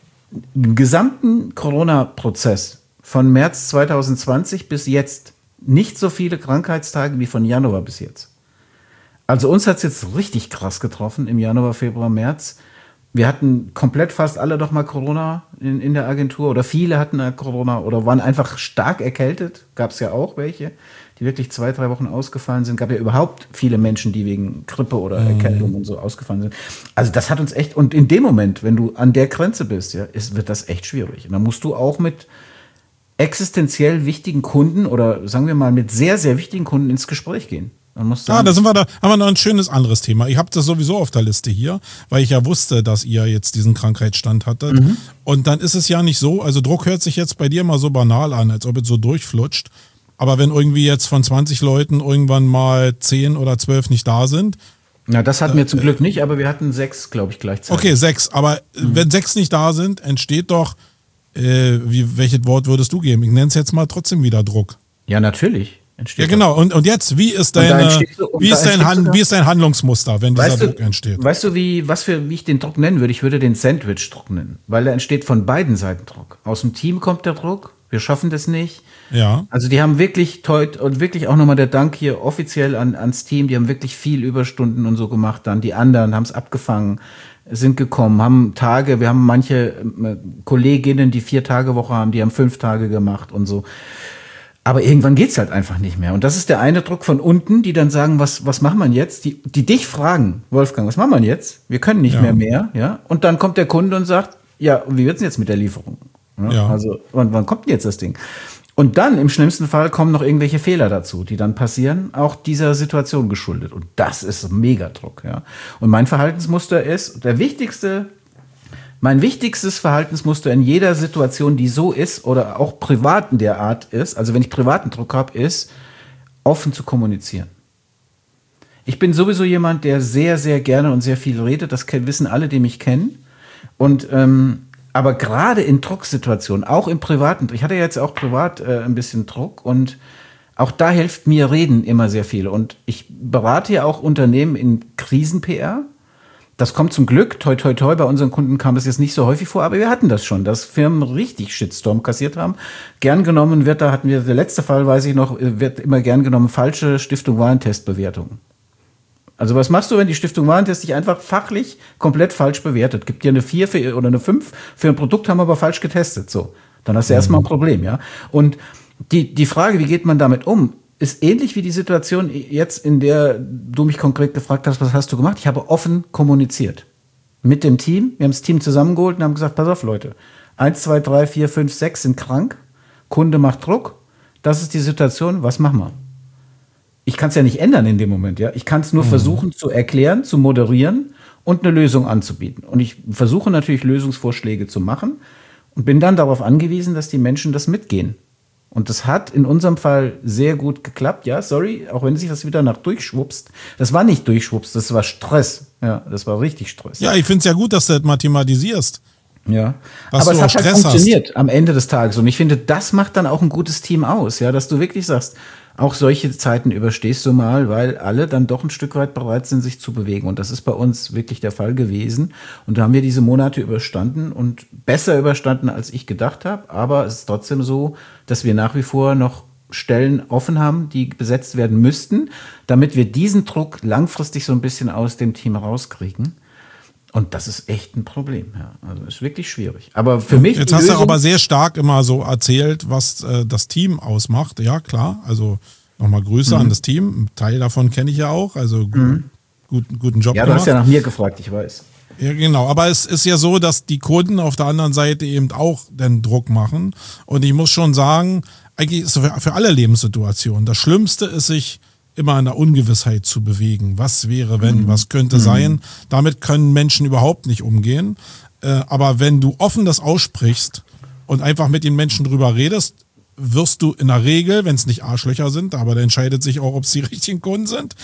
im gesamten Corona-Prozess von März 2020 bis jetzt nicht so viele Krankheitstage wie von Januar bis jetzt. Also uns hat es jetzt richtig krass getroffen im Januar, Februar, März. Wir hatten komplett fast alle doch mal Corona in der Agentur oder viele hatten Corona oder waren einfach stark erkältet. Gab es ja auch welche, die wirklich 2-3 Wochen ausgefallen sind. Gab ja überhaupt viele Menschen, die wegen Grippe oder Erkältung und so ausgefallen sind. Also das hat uns echt, und in dem Moment, wenn du an der Grenze bist, ja, wird das echt schwierig. Und dann musst du auch mit existenziell wichtigen Kunden oder sagen wir mal mit sehr, sehr wichtigen Kunden ins Gespräch gehen. Da haben wir noch ein schönes anderes Thema. Ich habe das sowieso auf der Liste hier, weil ich ja wusste, dass ihr jetzt diesen Krankheitsstand hattet. Und dann ist es ja nicht so, also Druck hört sich jetzt bei dir mal so banal an, als ob es so durchflutscht. Aber wenn irgendwie jetzt von 20 Leuten irgendwann mal 10 oder 12 nicht da sind. Na, das hatten wir zum Glück nicht, aber wir hatten 6, glaube ich, gleichzeitig. Okay, 6. Aber wenn 6 nicht da sind, entsteht doch, welches Wort würdest du geben? Ich nenne es jetzt mal trotzdem wieder Druck. Ja, natürlich. Ja, genau. Und jetzt, wie ist dein Handlungsmuster, wenn dieser Druck entsteht? Weißt du, wie ich den Druck nennen würde? Ich würde den Sandwich-Druck nennen, weil da entsteht von beiden Seiten Druck. Aus dem Team kommt der Druck, wir schaffen das nicht. Ja. Also die haben wirklich und wirklich auch nochmal der Dank hier offiziell ans Team, die haben wirklich viel Überstunden und so gemacht dann. Die anderen haben es abgefangen, sind gekommen, haben Tage, wir haben manche Kolleginnen, die 4-Tage-Woche haben, die haben 5 Tage gemacht und so. Aber irgendwann geht's halt einfach nicht mehr. Und das ist der eine Druck von unten, die dann sagen, was machen wir jetzt? Die dich fragen, Wolfgang, was machen wir jetzt? Wir können nicht mehr, ja? Und dann kommt der Kunde und sagt, ja, wie wird's denn jetzt mit der Lieferung? Ja. Also, wann kommt denn jetzt das Ding? Und dann, im schlimmsten Fall, kommen noch irgendwelche Fehler dazu, die dann passieren, auch dieser Situation geschuldet. Und das ist Megadruck, ja? Und mein Verhaltensmuster ist, mein wichtigstes Verhaltensmuster in jeder Situation, die so ist oder auch privat in der Art ist, also wenn ich privaten Druck habe, ist, offen zu kommunizieren. Ich bin sowieso jemand, der sehr, sehr gerne und sehr viel redet. Das wissen alle, die mich kennen. Und aber gerade in Drucksituationen, auch im privaten, ich hatte jetzt auch privat ein bisschen Druck und auch da hilft mir Reden immer sehr viel. Und ich berate ja auch Unternehmen in Krisen-PR. Das kommt zum Glück, toi toi toi, bei unseren Kunden kam das jetzt nicht so häufig vor, aber wir hatten das schon, dass Firmen richtig Shitstorm kassiert haben. Gern genommen wird, da hatten wir, der letzte Fall, weiß ich noch, wird immer gern genommen, falsche Stiftung Warentest-Bewertung. Also was machst du, wenn die Stiftung Warentest dich einfach fachlich komplett falsch bewertet? Gibt dir eine 4 oder eine 5 für ein Produkt, haben wir aber falsch getestet. So, dann hast du erstmal ein Problem, ja. Und die Frage, wie geht man damit um, ist ähnlich wie die Situation jetzt, in der du mich konkret gefragt hast, was hast du gemacht? Ich habe offen kommuniziert mit dem Team. Wir haben das Team zusammengeholt und haben gesagt, pass auf Leute, 1, 2, 3, 4, 5, 6 sind krank, Kunde macht Druck, das ist die Situation, was machen wir? Ich kann es ja nicht ändern in dem Moment, ja. Ich kann es nur versuchen zu erklären, zu moderieren und eine Lösung anzubieten. Und ich versuche natürlich Lösungsvorschläge zu machen und bin dann darauf angewiesen, dass die Menschen das mitgehen. Und das hat in unserem Fall sehr gut geklappt. Ja, sorry, auch wenn sich das wieder nach durchschwupst. Das war nicht durchschwupst, das war Stress. Ja, das war richtig Stress. Ja, ich finde es ja gut, dass du das mathematisierst. Ja, aber es hat halt funktioniert am Ende des Tages. Und ich finde, das macht dann auch ein gutes Team aus. Ja, dass du wirklich sagst, auch solche Zeiten überstehst du mal, weil alle dann doch ein Stück weit bereit sind, sich zu bewegen. Und das ist bei uns wirklich der Fall gewesen. Und da haben wir diese Monate überstanden und besser überstanden, als ich gedacht habe. Aber es ist trotzdem so, dass wir nach wie vor noch Stellen offen haben, die besetzt werden müssten, damit wir diesen Druck langfristig so ein bisschen aus dem Team rauskriegen. Und das ist echt ein Problem. Ja. Also ist wirklich schwierig. Aber für mich. Jetzt hast du aber sehr stark immer so erzählt, was das Team ausmacht. Ja, klar. Also nochmal Grüße an das Team. Ein Teil davon kenne ich ja auch. Also guten Job. Ja, du hast ja nach mir gefragt, ich weiß. Ja, genau. Aber es ist ja so, dass die Kunden auf der anderen Seite eben auch den Druck machen. Und ich muss schon sagen, eigentlich ist es für alle Lebenssituationen. Das Schlimmste ist, sich immer in der Ungewissheit zu bewegen. Was wäre, wenn, was könnte sein? Damit können Menschen überhaupt nicht umgehen. Aber wenn du offen das aussprichst und einfach mit den Menschen drüber redest, wirst du in der Regel, wenn es nicht Arschlöcher sind, aber da entscheidet sich auch, ob es die richtigen Kunden sind,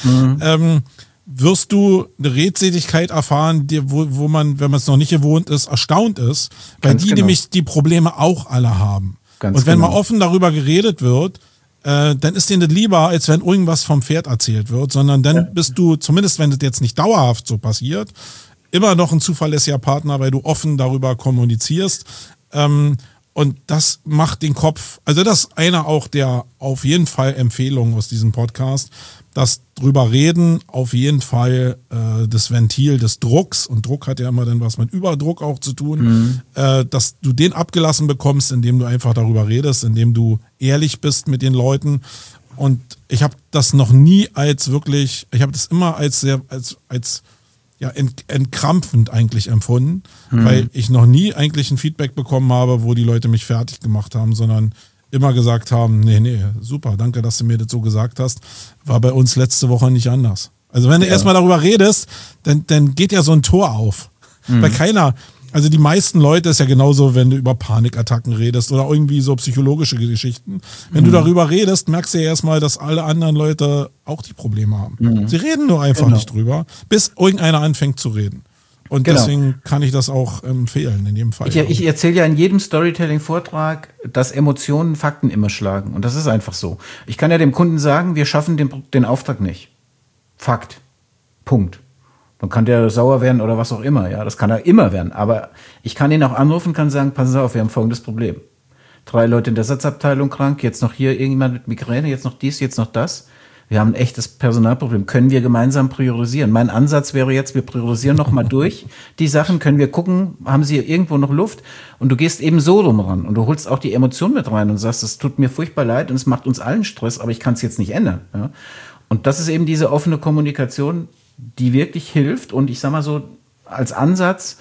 wirst du eine Redseligkeit erfahren, wo man, wenn man es noch nicht gewohnt ist, erstaunt ist, weil die nämlich die Probleme auch alle haben. Und wenn mal offen darüber geredet wird, dann ist denen das lieber, als wenn irgendwas vom Pferd erzählt wird, sondern dann bist du, zumindest wenn das jetzt nicht dauerhaft so passiert, immer noch ein zuverlässiger Partner, weil du offen darüber kommunizierst. Und das macht den Kopf, also das ist einer auch der auf jeden Fall Empfehlungen aus diesem Podcast, dass drüber reden auf jeden Fall das Ventil des Drucks, und Druck hat ja immer dann was mit Überdruck auch zu tun, dass du den abgelassen bekommst, indem du einfach darüber redest, indem du ehrlich bist mit den Leuten Und ich habe das noch nie als wirklich, ich habe das immer als sehr, als entkrampfend eigentlich empfunden, weil ich noch nie eigentlich ein Feedback bekommen habe, wo die Leute mich fertig gemacht haben, sondern immer gesagt haben, nee, super, danke, dass du mir das so gesagt hast, war bei uns letzte Woche nicht anders. Also wenn du erstmal darüber redest, dann geht ja so ein Tor auf. Weil keiner, also die meisten Leute ist ja genauso, wenn du über Panikattacken redest oder irgendwie so psychologische Geschichten. Wenn du darüber redest, merkst du ja erstmal, dass alle anderen Leute auch die Probleme haben. Sie reden nur einfach nicht drüber, bis irgendeiner anfängt zu reden. Und deswegen kann ich das auch empfehlen in jedem Fall. Ich erzähle ja in jedem Storytelling-Vortrag, dass Emotionen Fakten immer schlagen. Und das ist einfach so. Ich kann ja dem Kunden sagen, wir schaffen den Auftrag nicht. Fakt. Punkt. Dann kann der sauer werden oder was auch immer. Ja, das kann er immer werden. Aber ich kann ihn auch anrufen, kann sagen, passen Sie auf, wir haben folgendes Problem. 3 Leute in der Ersatzabteilung krank, jetzt noch hier irgendjemand mit Migräne, jetzt noch dies, jetzt noch das. Wir haben ein echtes Personalproblem. Können wir gemeinsam priorisieren? Mein Ansatz wäre jetzt, wir priorisieren nochmal durch. Die Sachen können wir gucken, haben sie irgendwo noch Luft? Und du gehst eben so rum ran. Und du holst auch die Emotion mit rein und sagst, es tut mir furchtbar leid und es macht uns allen Stress, aber ich kann es jetzt nicht ändern. Ja? Und das ist eben diese offene Kommunikation, die wirklich hilft. Und ich sag mal so, als Ansatz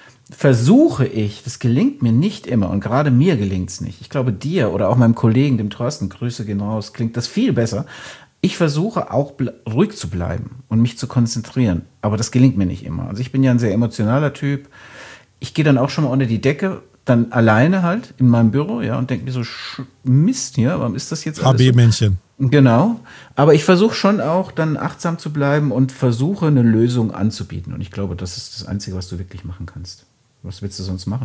versuche ich, das gelingt mir nicht immer und gerade mir gelingt es nicht. Ich glaube, dir oder auch meinem Kollegen, dem Thorsten, Grüße gehen raus, klingt das viel besser. Ich versuche auch ruhig zu bleiben und mich zu konzentrieren, aber das gelingt mir nicht immer. Also ich bin ja ein sehr emotionaler Typ. Ich gehe dann auch schon mal unter die Decke, dann alleine halt in meinem Büro, ja, und denke mir so, Mist hier, warum ist das jetzt alles HB-Männchen. So? Genau, aber ich versuche schon auch dann achtsam zu bleiben und versuche eine Lösung anzubieten. Und ich glaube, das ist das Einzige, was du wirklich machen kannst. Was willst du sonst machen,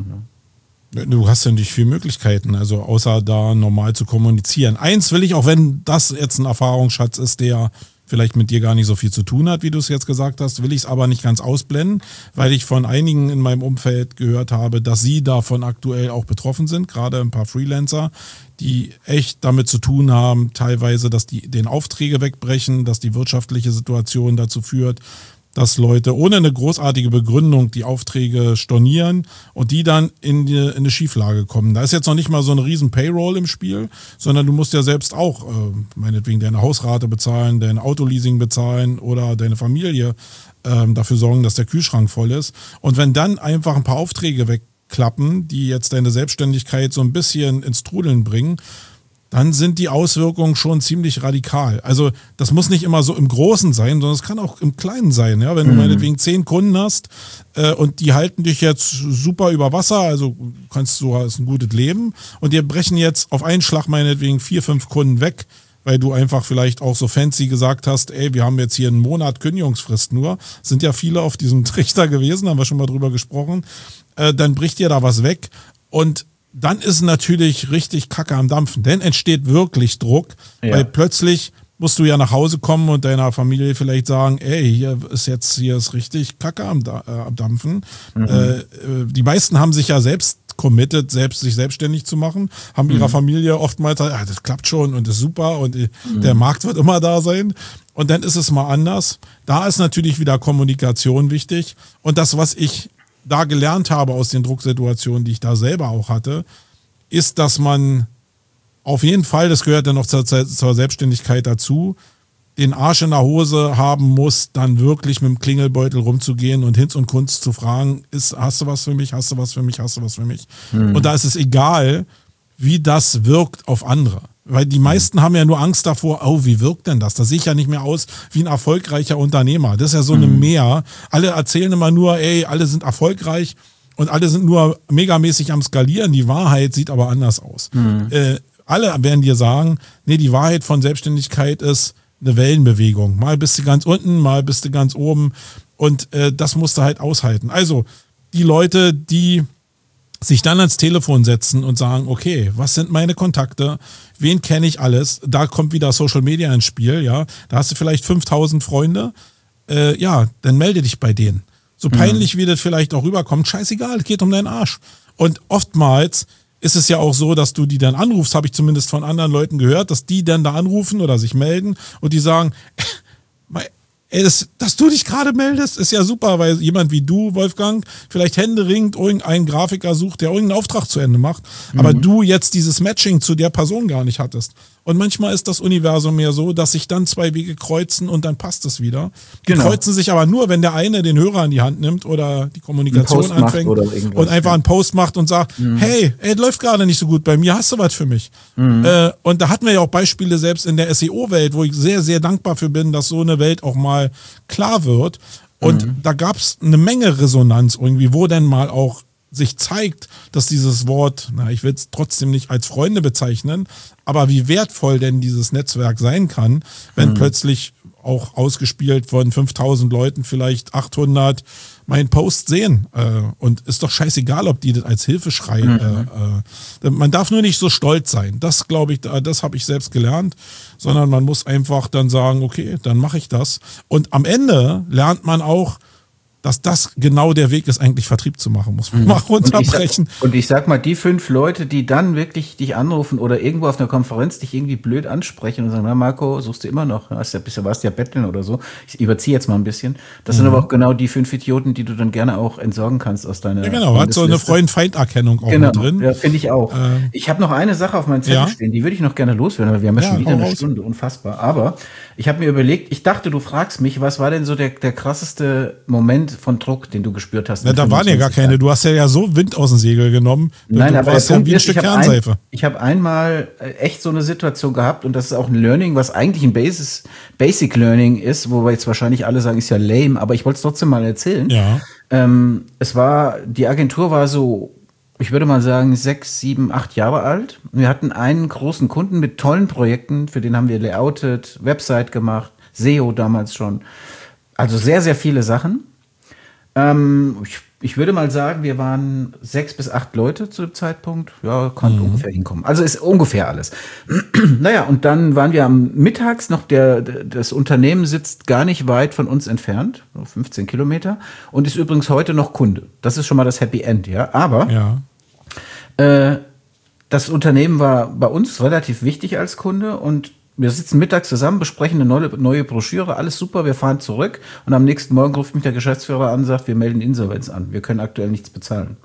ne? Du hast ja nicht viele Möglichkeiten, also außer da normal zu kommunizieren. Eins will ich, auch wenn das jetzt ein Erfahrungsschatz ist, der vielleicht mit dir gar nicht so viel zu tun hat, wie du es jetzt gesagt hast, will ich es aber nicht ganz ausblenden, weil ich von einigen in meinem Umfeld gehört habe, dass sie davon aktuell auch betroffen sind, gerade ein paar Freelancer, die echt damit zu tun haben, teilweise, dass die den Aufträge wegbrechen, dass die wirtschaftliche Situation dazu führt, dass Leute ohne eine großartige Begründung die Aufträge stornieren und die dann in eine Schieflage kommen. Da ist jetzt noch nicht mal so eine riesen Payroll im Spiel, sondern du musst ja selbst auch meinetwegen deine Hausrate bezahlen, dein Autoleasing bezahlen oder deine Familie dafür sorgen, dass der Kühlschrank voll ist. Und wenn dann einfach ein paar Aufträge wegklappen, die jetzt deine Selbstständigkeit so ein bisschen ins Trudeln bringen, dann sind die Auswirkungen schon ziemlich radikal. Also das muss nicht immer so im Großen sein, sondern es kann auch im Kleinen sein. Ja? Wenn du meinetwegen 10 Kunden hast und die halten dich jetzt super über Wasser, also hast ein gutes Leben und die brechen jetzt auf einen Schlag meinetwegen 4, 5 Kunden weg, weil du einfach vielleicht auch so fancy gesagt hast, ey, wir haben jetzt hier einen Monat Kündigungsfrist nur. Sind ja viele auf diesem Trichter gewesen, haben wir schon mal drüber gesprochen. Dann bricht dir da was weg und dann ist natürlich richtig Kacke am Dampfen. Dann entsteht wirklich Druck, weil plötzlich musst du ja nach Hause kommen und deiner Familie vielleicht sagen, ey, hier ist richtig Kacke am Dampfen. Die meisten haben sich ja selbst committed, sich selbstständig zu machen, haben ihrer Familie oftmals gesagt, das klappt schon und ist super und der Markt wird immer da sein. Und dann ist es mal anders. Da ist natürlich wieder Kommunikation wichtig. Und das, was ich da gelernt habe aus den Drucksituationen, die ich da selber auch hatte, ist, dass man auf jeden Fall, das gehört dann noch zur Selbstständigkeit dazu, den Arsch in der Hose haben muss, dann wirklich mit dem Klingelbeutel rumzugehen und Hinz und Kunst zu fragen, hast du was für mich, hast du was für mich, hast du was für mich? Und da ist es egal, wie das wirkt auf andere. Weil die meisten haben ja nur Angst davor, oh, wie wirkt denn das? Da sehe ich ja nicht mehr aus wie ein erfolgreicher Unternehmer. Das ist ja so eine Mehr. Alle erzählen immer nur, ey, alle sind erfolgreich und alle sind nur megamäßig am Skalieren. Die Wahrheit sieht aber anders aus. Alle werden dir sagen, nee, die Wahrheit von Selbstständigkeit ist eine Wellenbewegung. Mal bist du ganz unten, mal bist du ganz oben und das musst du halt aushalten. Also die Leute, die sich dann ans Telefon setzen und sagen, okay, was sind meine Kontakte, wen kenne ich alles, da kommt wieder Social Media ins Spiel, ja, da hast du vielleicht 5000 Freunde, dann melde dich bei denen. So peinlich wie das vielleicht auch rüberkommt, scheißegal, es geht um deinen Arsch. Und oftmals ist es ja auch so, dass du die dann anrufst, habe ich zumindest von anderen Leuten gehört, dass die dann da anrufen oder sich melden und die sagen, ey, dass du dich gerade meldest, ist ja super, weil jemand wie du, Wolfgang, vielleicht händeringend irgendeinen Grafiker sucht, der irgendeinen Auftrag zu Ende macht, aber du jetzt dieses Matching zu der Person gar nicht hattest. und manchmal ist das Universum mehr so, dass sich dann zwei Wege kreuzen und dann passt es wieder. Die kreuzen sich aber nur, wenn der eine den Hörer in die Hand nimmt oder die Kommunikation anfängt und einfach einen Post macht und sagt, hey, läuft gerade nicht so gut bei mir, hast du was für mich? Und da hatten wir ja auch Beispiele selbst in der SEO-Welt, wo ich sehr, sehr dankbar für bin, dass so eine Welt auch mal klar wird. Und da gab es eine Menge Resonanz irgendwie, wo denn mal auch sich zeigt, dass dieses Wort, ich will es trotzdem nicht als Freunde bezeichnen, aber wie wertvoll denn dieses Netzwerk sein kann, wenn plötzlich auch ausgespielt von 5000 Leuten vielleicht 800 meinen Post sehen. Und ist doch scheißegal, ob die das als Hilfeschrei. Man darf nur nicht so stolz sein. Das, glaube ich, das habe ich selbst gelernt. Sondern man muss einfach dann sagen, okay, dann mache ich das. Und am Ende lernt man auch, dass das genau der Weg ist, eigentlich Vertrieb zu machen, muss man mal runterbrechen. Und ich sag mal, die 5 Leute, die dann wirklich dich anrufen oder irgendwo auf einer Konferenz dich irgendwie blöd ansprechen und sagen, na Marco, suchst du immer noch, warst ja betteln oder so. Ich überziehe jetzt mal ein bisschen. Das sind aber auch genau die 5 Idioten, die du dann gerne auch entsorgen kannst aus deiner. Ja, genau, hat so eine Freund-Feind-Erkennung auch mit drin. Ja, finde ich auch. Ich habe noch eine Sache auf meinem Zettel stehen, die würde ich noch gerne loswerden, weil wir haben ja schon wieder eine Stunde, unfassbar. Aber ich habe mir überlegt, ich dachte, du fragst mich, was war denn so der krasseste Moment von Druck, den du gespürt hast? Na, da waren ja gar keine. Du hast ja so Wind aus dem Segel genommen. Nein, aber es ja wie ein Stück Kernseife. Ich habe einmal echt so eine Situation gehabt und das ist auch ein Learning, was eigentlich ein Basic Learning ist, wo wir jetzt wahrscheinlich alle sagen, ist ja lame, aber ich wollte es trotzdem mal erzählen. Ja. Die Agentur war so, ich würde mal sagen, 6, 7, 8 Jahre alt. Wir hatten einen großen Kunden mit tollen Projekten, für den haben wir layoutet, Website gemacht, SEO damals schon. Also sehr, sehr viele Sachen. Ich würde mal sagen, wir waren 6 bis 8 Leute zu dem Zeitpunkt. Ja, kann ungefähr hinkommen. Also ist ungefähr alles. Naja, und dann waren wir am Mittags noch, das Unternehmen sitzt gar nicht weit von uns entfernt, 15 Kilometer, und ist übrigens heute noch Kunde. Das ist schon mal das Happy End, ja. Aber das Unternehmen war bei uns relativ wichtig als Kunde und wir sitzen mittags zusammen, besprechen eine neue Broschüre, alles super, wir fahren zurück und am nächsten Morgen ruft mich der Geschäftsführer an und sagt, wir melden Insolvenz an, wir können aktuell nichts bezahlen.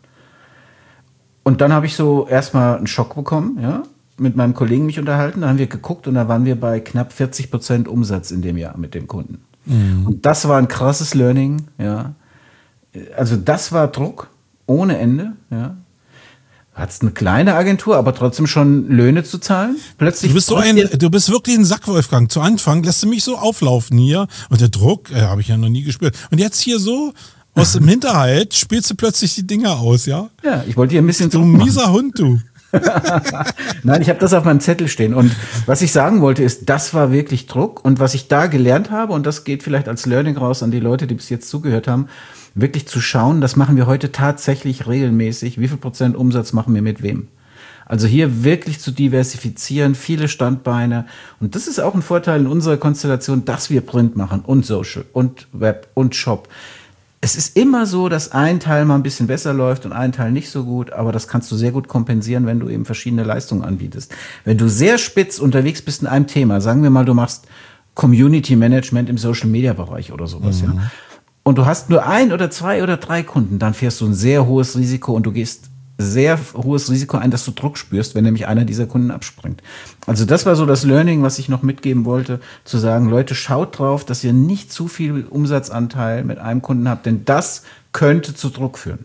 Und dann habe ich so erstmal einen Schock bekommen, ja, mit meinem Kollegen mich unterhalten, dann haben wir geguckt und da waren wir bei knapp 40% Umsatz in dem Jahr mit dem Kunden. Und das war ein krasses Learning, ja. Also das war Druck ohne Ende, ja. Hat's eine kleine Agentur, aber trotzdem schon Löhne zu zahlen. Plötzlich du bist wirklich ein Sack, Wolfgang. Zu Anfang lässt du mich so auflaufen hier und der Druck, habe ich ja noch nie gespürt. Und jetzt hier so aus dem Hinterhalt spielst du plötzlich die Dinger aus, ja? Ja, ich wollte hier ein bisschen du mieser Hund, du. Nein, ich habe das auf meinem Zettel stehen. Und was ich sagen wollte ist, das war wirklich Druck. Und was ich da gelernt habe, und das geht vielleicht als Learning raus an die Leute, die bis jetzt zugehört haben, wirklich zu schauen, das machen wir heute tatsächlich regelmäßig. Wie viel Prozent Umsatz machen wir mit wem? Also hier wirklich zu diversifizieren, viele Standbeine. Und das ist auch ein Vorteil in unserer Konstellation, dass wir Print machen und Social und Web und Shop. Es ist immer so, dass ein Teil mal ein bisschen besser läuft und ein Teil nicht so gut, aber das kannst du sehr gut kompensieren, wenn du eben verschiedene Leistungen anbietest. Wenn du sehr spitz unterwegs bist in einem Thema, sagen wir mal, du machst Community Management im Social Media Bereich oder sowas, ja. Und du hast nur 1 oder 2 oder 3 Kunden, dann fährst du ein sehr hohes Risiko und du gehst sehr hohes Risiko ein, dass du Druck spürst, wenn nämlich einer dieser Kunden abspringt. Also das war so das Learning, was ich noch mitgeben wollte, zu sagen, Leute, schaut drauf, dass ihr nicht zu viel Umsatzanteil mit einem Kunden habt, denn das könnte zu Druck führen.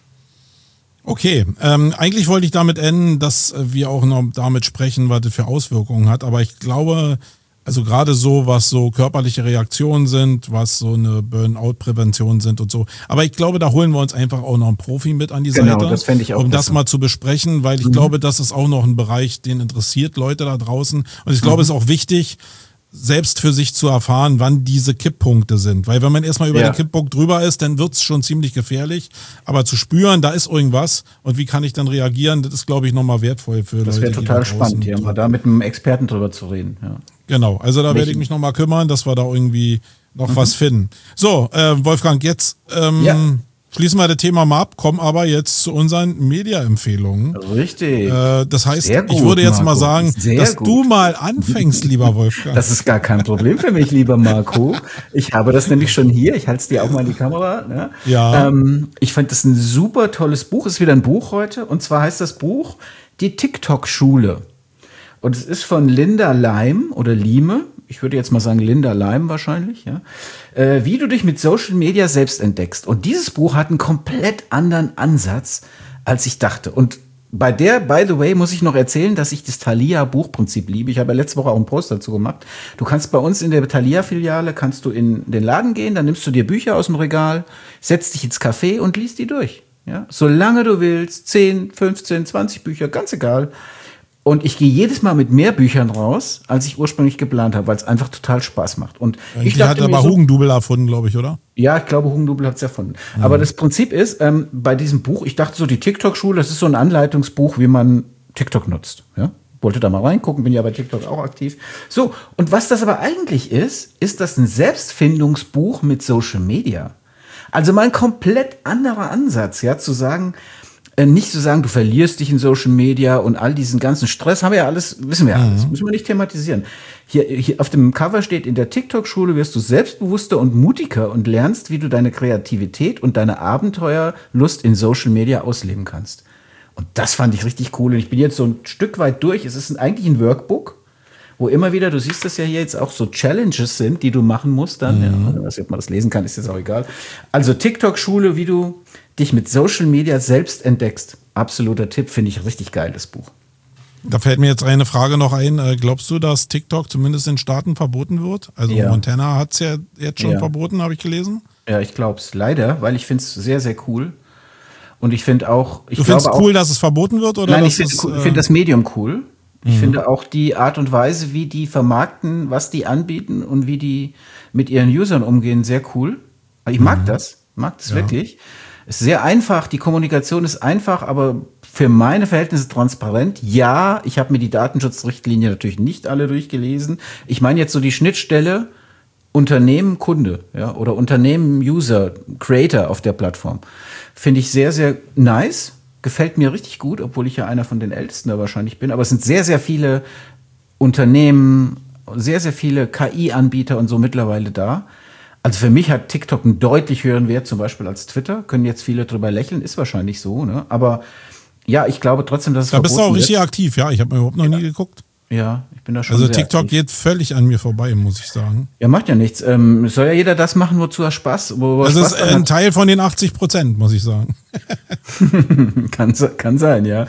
Okay, eigentlich wollte ich damit enden, dass wir auch noch damit sprechen, was das für Auswirkungen hat, aber ich glaube, also gerade so, was so körperliche Reaktionen sind, was so eine Burnout-Prävention sind und so. Aber ich glaube, da holen wir uns einfach auch noch einen Profi mit an die Seite, das fände ich auch um das mal zu besprechen, weil ich glaube, das ist auch noch ein Bereich, den interessiert Leute da draußen. Und ich glaube, es ist auch wichtig, selbst für sich zu erfahren, wann diese Kipppunkte sind. Weil wenn man erstmal über den Kipppunkt drüber ist, dann wird's schon ziemlich gefährlich. Aber zu spüren, da ist irgendwas und wie kann ich dann reagieren, das ist, glaube ich, nochmal wertvoll für Leute. Das wäre total spannend, ja, mal da mit einem Experten drüber zu reden. Ja. Genau, also da werde ich mich nochmal kümmern, dass wir da irgendwie noch was finden. So, Wolfgang, jetzt schließen wir das Thema mal ab, kommen aber jetzt zu unseren Media-Empfehlungen. Richtig. Das heißt, ich würde jetzt mal sagen, dass du mal anfängst, lieber Wolfgang. Das ist gar kein Problem für mich, lieber Marco. Ich habe das nämlich schon hier. Ich halte es dir auch mal in die Kamera. Ne? Ja. Ich fand das ein super tolles Buch. Es ist wieder ein Buch heute. Und zwar heißt das Buch Die TikTok-Schule. Und es ist von Linda Leim oder Lieme. Ich würde jetzt mal sagen Linda Leim wahrscheinlich. Ja? Wie du dich mit Social Media selbst entdeckst. Und dieses Buch hat einen komplett anderen Ansatz, als ich dachte. Und by the way, muss ich noch erzählen, dass ich das Thalia-Buchprinzip liebe. Ich habe ja letzte Woche auch einen Post dazu gemacht. Du kannst bei uns in der Thalia-Filiale, kannst du in den Laden gehen, dann nimmst du dir Bücher aus dem Regal, setzt dich ins Café und liest die durch. Ja? Solange du willst, 10, 15, 20 Bücher, ganz egal. Und ich gehe jedes Mal mit mehr Büchern raus, als ich ursprünglich geplant habe, weil es einfach total Spaß macht. Und ich die hat aber Hugendubel erfunden, glaube ich, oder? Ja, ich glaube, Hugendubel hat es erfunden. Mhm. Aber das Prinzip ist, bei diesem Buch, ich dachte so, die TikTok-Schule, das ist so ein Anleitungsbuch, wie man TikTok nutzt. Ja? Wollte da mal reingucken, bin ja bei TikTok auch aktiv. So, und was das aber eigentlich ist das ein Selbstfindungsbuch mit Social Media. Also mal ein komplett anderer Ansatz, ja, zu sagen, nicht zu sagen, du verlierst dich in Social Media und all diesen ganzen Stress, haben wir ja alles, wissen wir ja alles, müssen wir nicht thematisieren. Hier auf dem Cover steht, in der TikTok-Schule wirst du selbstbewusster und mutiger und lernst, wie du deine Kreativität und deine Abenteuerlust in Social Media ausleben kannst. Und das fand ich richtig cool. Und ich bin jetzt so ein Stück weit durch. Es ist eigentlich ein Workbook, wo immer wieder, du siehst das ja hier jetzt auch so Challenges sind, die du machen musst dann. Ja, ob man das lesen kann, ist jetzt auch egal. Also TikTok-Schule, wie du dich mit Social Media selbst entdeckst. Absoluter Tipp, finde ich richtig geil, das Buch. Da fällt mir jetzt eine Frage noch ein. Glaubst du, dass TikTok zumindest in Staaten verboten wird? Also ja. Montana hat es ja jetzt schon verboten, habe ich gelesen. Ja, ich glaube es leider, weil ich finde es sehr, sehr cool. Und ich finde auch... Du findest es cool, dass es verboten wird? Oder nein, ich finde das Medium cool. Ich finde auch die Art und Weise, wie die vermarkten, was die anbieten und wie die mit ihren Usern umgehen, sehr cool. Ich mag das wirklich. Es ist sehr einfach, die Kommunikation ist einfach, aber für meine Verhältnisse transparent. Ja, ich habe mir die Datenschutzrichtlinie natürlich nicht alle durchgelesen. Ich meine jetzt so die Schnittstelle Unternehmen, Kunde, ja, oder Unternehmen, User, Creator auf der Plattform. Finde ich sehr, sehr nice. Gefällt mir richtig gut, obwohl ich ja einer von den Ältesten da wahrscheinlich bin. Aber es sind sehr, sehr viele Unternehmen, sehr, sehr viele KI-Anbieter und so mittlerweile da. Also für mich hat TikTok einen deutlich höheren Wert zum Beispiel als Twitter. Können jetzt viele drüber lächeln, ist wahrscheinlich so. Ne? Aber ja, ich glaube trotzdem, dass es da bist du auch richtig aktiv, ja. Ich habe mir überhaupt noch nie geguckt. Ja, ich bin da schon. Also TikTok geht völlig an mir vorbei, muss ich sagen. Ja, macht ja nichts. Soll ja jeder das machen, wozu er Spaß. Das ist ein Teil von den 80%, muss ich sagen. Kann sein, ja.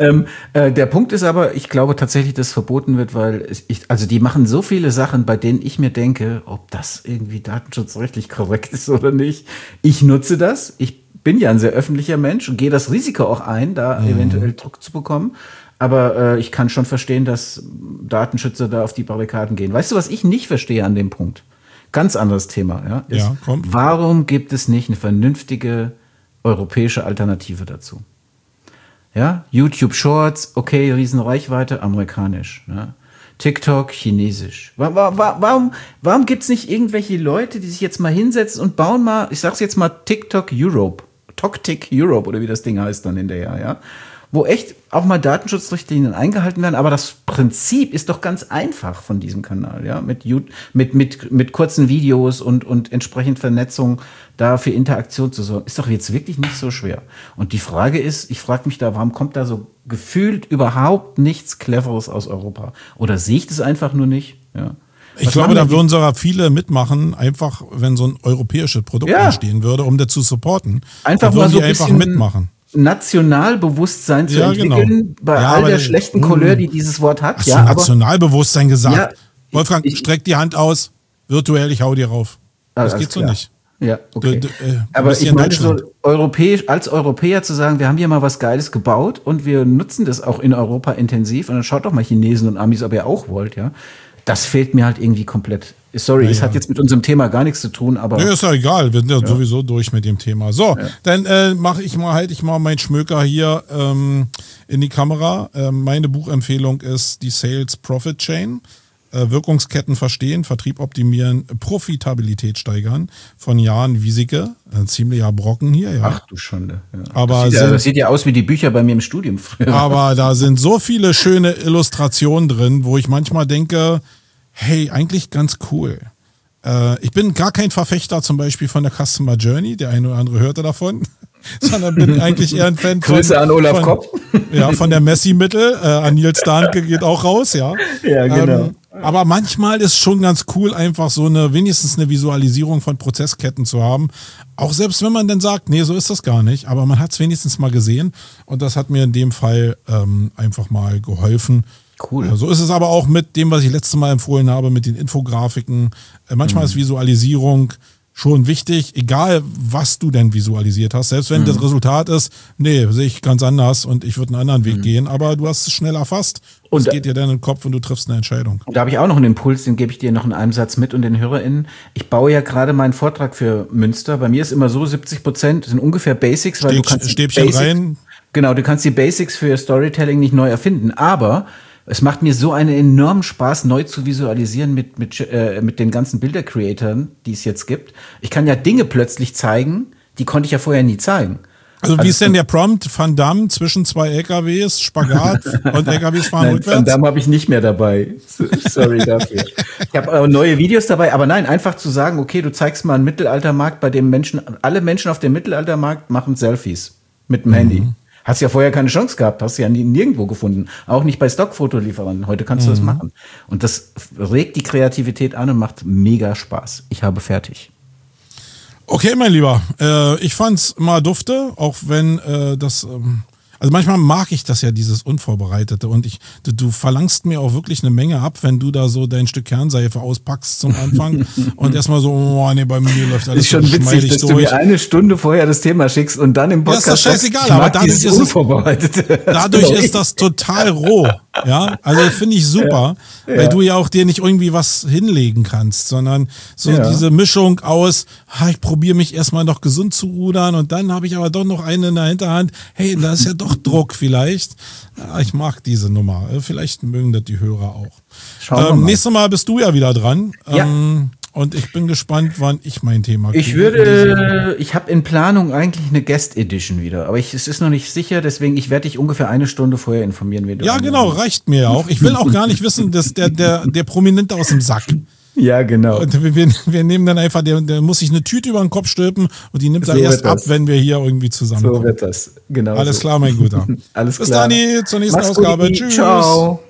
Der Punkt ist aber, ich glaube tatsächlich, dass es verboten wird, weil also die machen so viele Sachen, bei denen ich mir denke, ob das irgendwie datenschutzrechtlich korrekt ist oder nicht. Ich nutze das. Ich bin ja ein sehr öffentlicher Mensch und gehe das Risiko auch ein, da eventuell Druck zu bekommen. Aber ich kann schon verstehen, dass Datenschützer da auf die Barrikaden gehen. Weißt du, was ich nicht verstehe an dem Punkt? Ganz anderes Thema. Ja, komm. Warum gibt es nicht eine vernünftige europäische Alternative dazu? Ja, YouTube Shorts, okay, Riesenreichweite, amerikanisch. Ja. TikTok, chinesisch. Warum gibt es nicht irgendwelche Leute, die sich jetzt mal hinsetzen und bauen mal, ich sag's jetzt mal, TikTok Europe oder wie das Ding heißt dann hinterher, ja? Wo echt auch mal Datenschutzrichtlinien eingehalten werden, aber das Prinzip ist doch ganz einfach von diesem Kanal, ja, mit kurzen Videos und entsprechend Vernetzung da für Interaktion zu sorgen, ist doch jetzt wirklich nicht so schwer. Und die Frage ist, ich frage mich da, warum kommt da so gefühlt überhaupt nichts Cleveres aus Europa? Oder sehe ich das einfach nur nicht? Ja. Ich glaube, da würden sogar viele mitmachen, einfach wenn so ein europäisches Produkt entstehen würde, um das zu supporten. Einfach mal so ein bisschen mitmachen. Nationalbewusstsein zu entwickeln, bei all der schlechten Couleur, die dieses Wort hat. Hast du Nationalbewusstsein gesagt? Ja, Wolfgang, streck die Hand aus, virtuell, ich hau dir rauf. Das geht so nicht. Ja, okay. Aber ich meine, so als Europäer zu sagen, wir haben hier mal was Geiles gebaut und wir nutzen das auch in Europa intensiv und dann schaut doch mal Chinesen und Amis, ob ihr auch wollt, ja. Das fehlt mir halt irgendwie komplett. Sorry, es hat jetzt mit unserem Thema gar nichts zu tun, aber. Nee, ist ja egal, wir sind ja sowieso durch mit dem Thema. So, dann halte ich mal meinen Schmöker hier in die Kamera. Meine Buchempfehlung ist die Sales Profit Chain. Wirkungsketten verstehen, Vertrieb optimieren, Profitabilität steigern von Jan Wiesike. Ein ziemlicher Brocken hier, ja. Ach du Schande. Ja. Aber das sieht ja aus wie die Bücher bei mir im Studium früher. Aber da sind so viele schöne Illustrationen drin, wo ich manchmal denke, hey, eigentlich ganz cool. Ich bin gar kein Verfechter zum Beispiel von der Customer Journey, der eine oder andere hörte davon. sondern bin eigentlich eher ein Fan Grüße an Olaf Kopp. Ja, von der Messi-Mittel. An Nils Dahnke geht auch raus, ja. Ja, genau. Aber manchmal ist schon ganz cool, einfach so wenigstens eine Visualisierung von Prozessketten zu haben. Auch selbst wenn man dann sagt, nee, so ist das gar nicht. Aber man hat es wenigstens mal gesehen. Und das hat mir in dem Fall einfach mal geholfen. Cool. So ist es aber auch mit dem, was ich letztes Mal empfohlen habe, mit den Infografiken. Manchmal ist Visualisierung schon wichtig, egal was du denn visualisiert hast. Selbst wenn das Resultat ist, nee, sehe ich ganz anders und ich würde einen anderen Weg gehen, aber du hast es schnell erfasst und es geht dir dann in den Kopf und du triffst eine Entscheidung. Und da habe ich auch noch einen Impuls, den gebe ich dir noch in einem Satz mit und den HörerInnen. Ich baue ja gerade meinen Vortrag für Münster. Bei mir ist immer so, 70% sind ungefähr Basics, weil du kannst Stäbchen rein. Genau, du kannst die Basics für Storytelling nicht neu erfinden, aber es macht mir so einen enormen Spaß, neu zu visualisieren mit den ganzen Bilder-Creatoren, die es jetzt gibt. Ich kann ja Dinge plötzlich zeigen, die konnte ich ja vorher nie zeigen. Also wie ist denn der Prompt? Van Damme zwischen zwei LKWs, Spagat und LKWs fahren rückwärts? Van Damme habe ich nicht mehr dabei. Sorry dafür. Ich habe neue Videos dabei, aber nein, einfach zu sagen, okay, du zeigst mal einen Mittelaltermarkt, bei dem alle Menschen auf dem Mittelaltermarkt machen Selfies mit dem Handy. Hast ja vorher keine Chance gehabt, hast ja nirgendwo gefunden. Auch nicht bei Stockfotolieferanten. Heute kannst du das machen. Und das regt die Kreativität an und macht mega Spaß. Ich habe fertig. Okay, mein Lieber. Ich fand's mal dufte, auch wenn also manchmal mag ich das ja, dieses Unvorbereitete. Und du verlangst mir auch wirklich eine Menge ab, wenn du da so dein Stück Kernseife auspackst zum Anfang und erstmal so, oh nee, bei mir läuft alles ist schon witzig, dass du mir eine Stunde vorher das Thema schickst und dann im Podcast. Ja, ist doch scheißegal, aber dadurch ist das total roh. Ja, also finde ich super, weil du ja auch dir nicht irgendwie was hinlegen kannst, sondern so diese Mischung aus, ich probiere mich erstmal noch gesund zu rudern und dann habe ich aber doch noch einen in der Hinterhand, hey, da ist ja doch Druck vielleicht. Ja, ich mag diese Nummer. Vielleicht mögen das die Hörer auch. Nächstes Mal bist du ja wieder dran. Ja. Und ich bin gespannt, wann ich mein Thema kriege. Ich habe in Planung eigentlich eine Guest Edition wieder, aber es ist noch nicht sicher, deswegen ich werde dich ungefähr eine Stunde vorher informieren. Wenn du genau, reicht mir auch. Ich will auch gar nicht wissen, dass der Prominente aus dem Sack. Ja, genau. Und wir nehmen dann einfach, der muss sich eine Tüte über den Kopf stülpen und die nimmt er erst ab, wenn wir hier irgendwie zusammenkommen. So wird das, genau. Alles klar, mein Guter. Alles Bis klar. dann, zur nächsten Mach's Ausgabe. Gut. Tschüss. Ciao.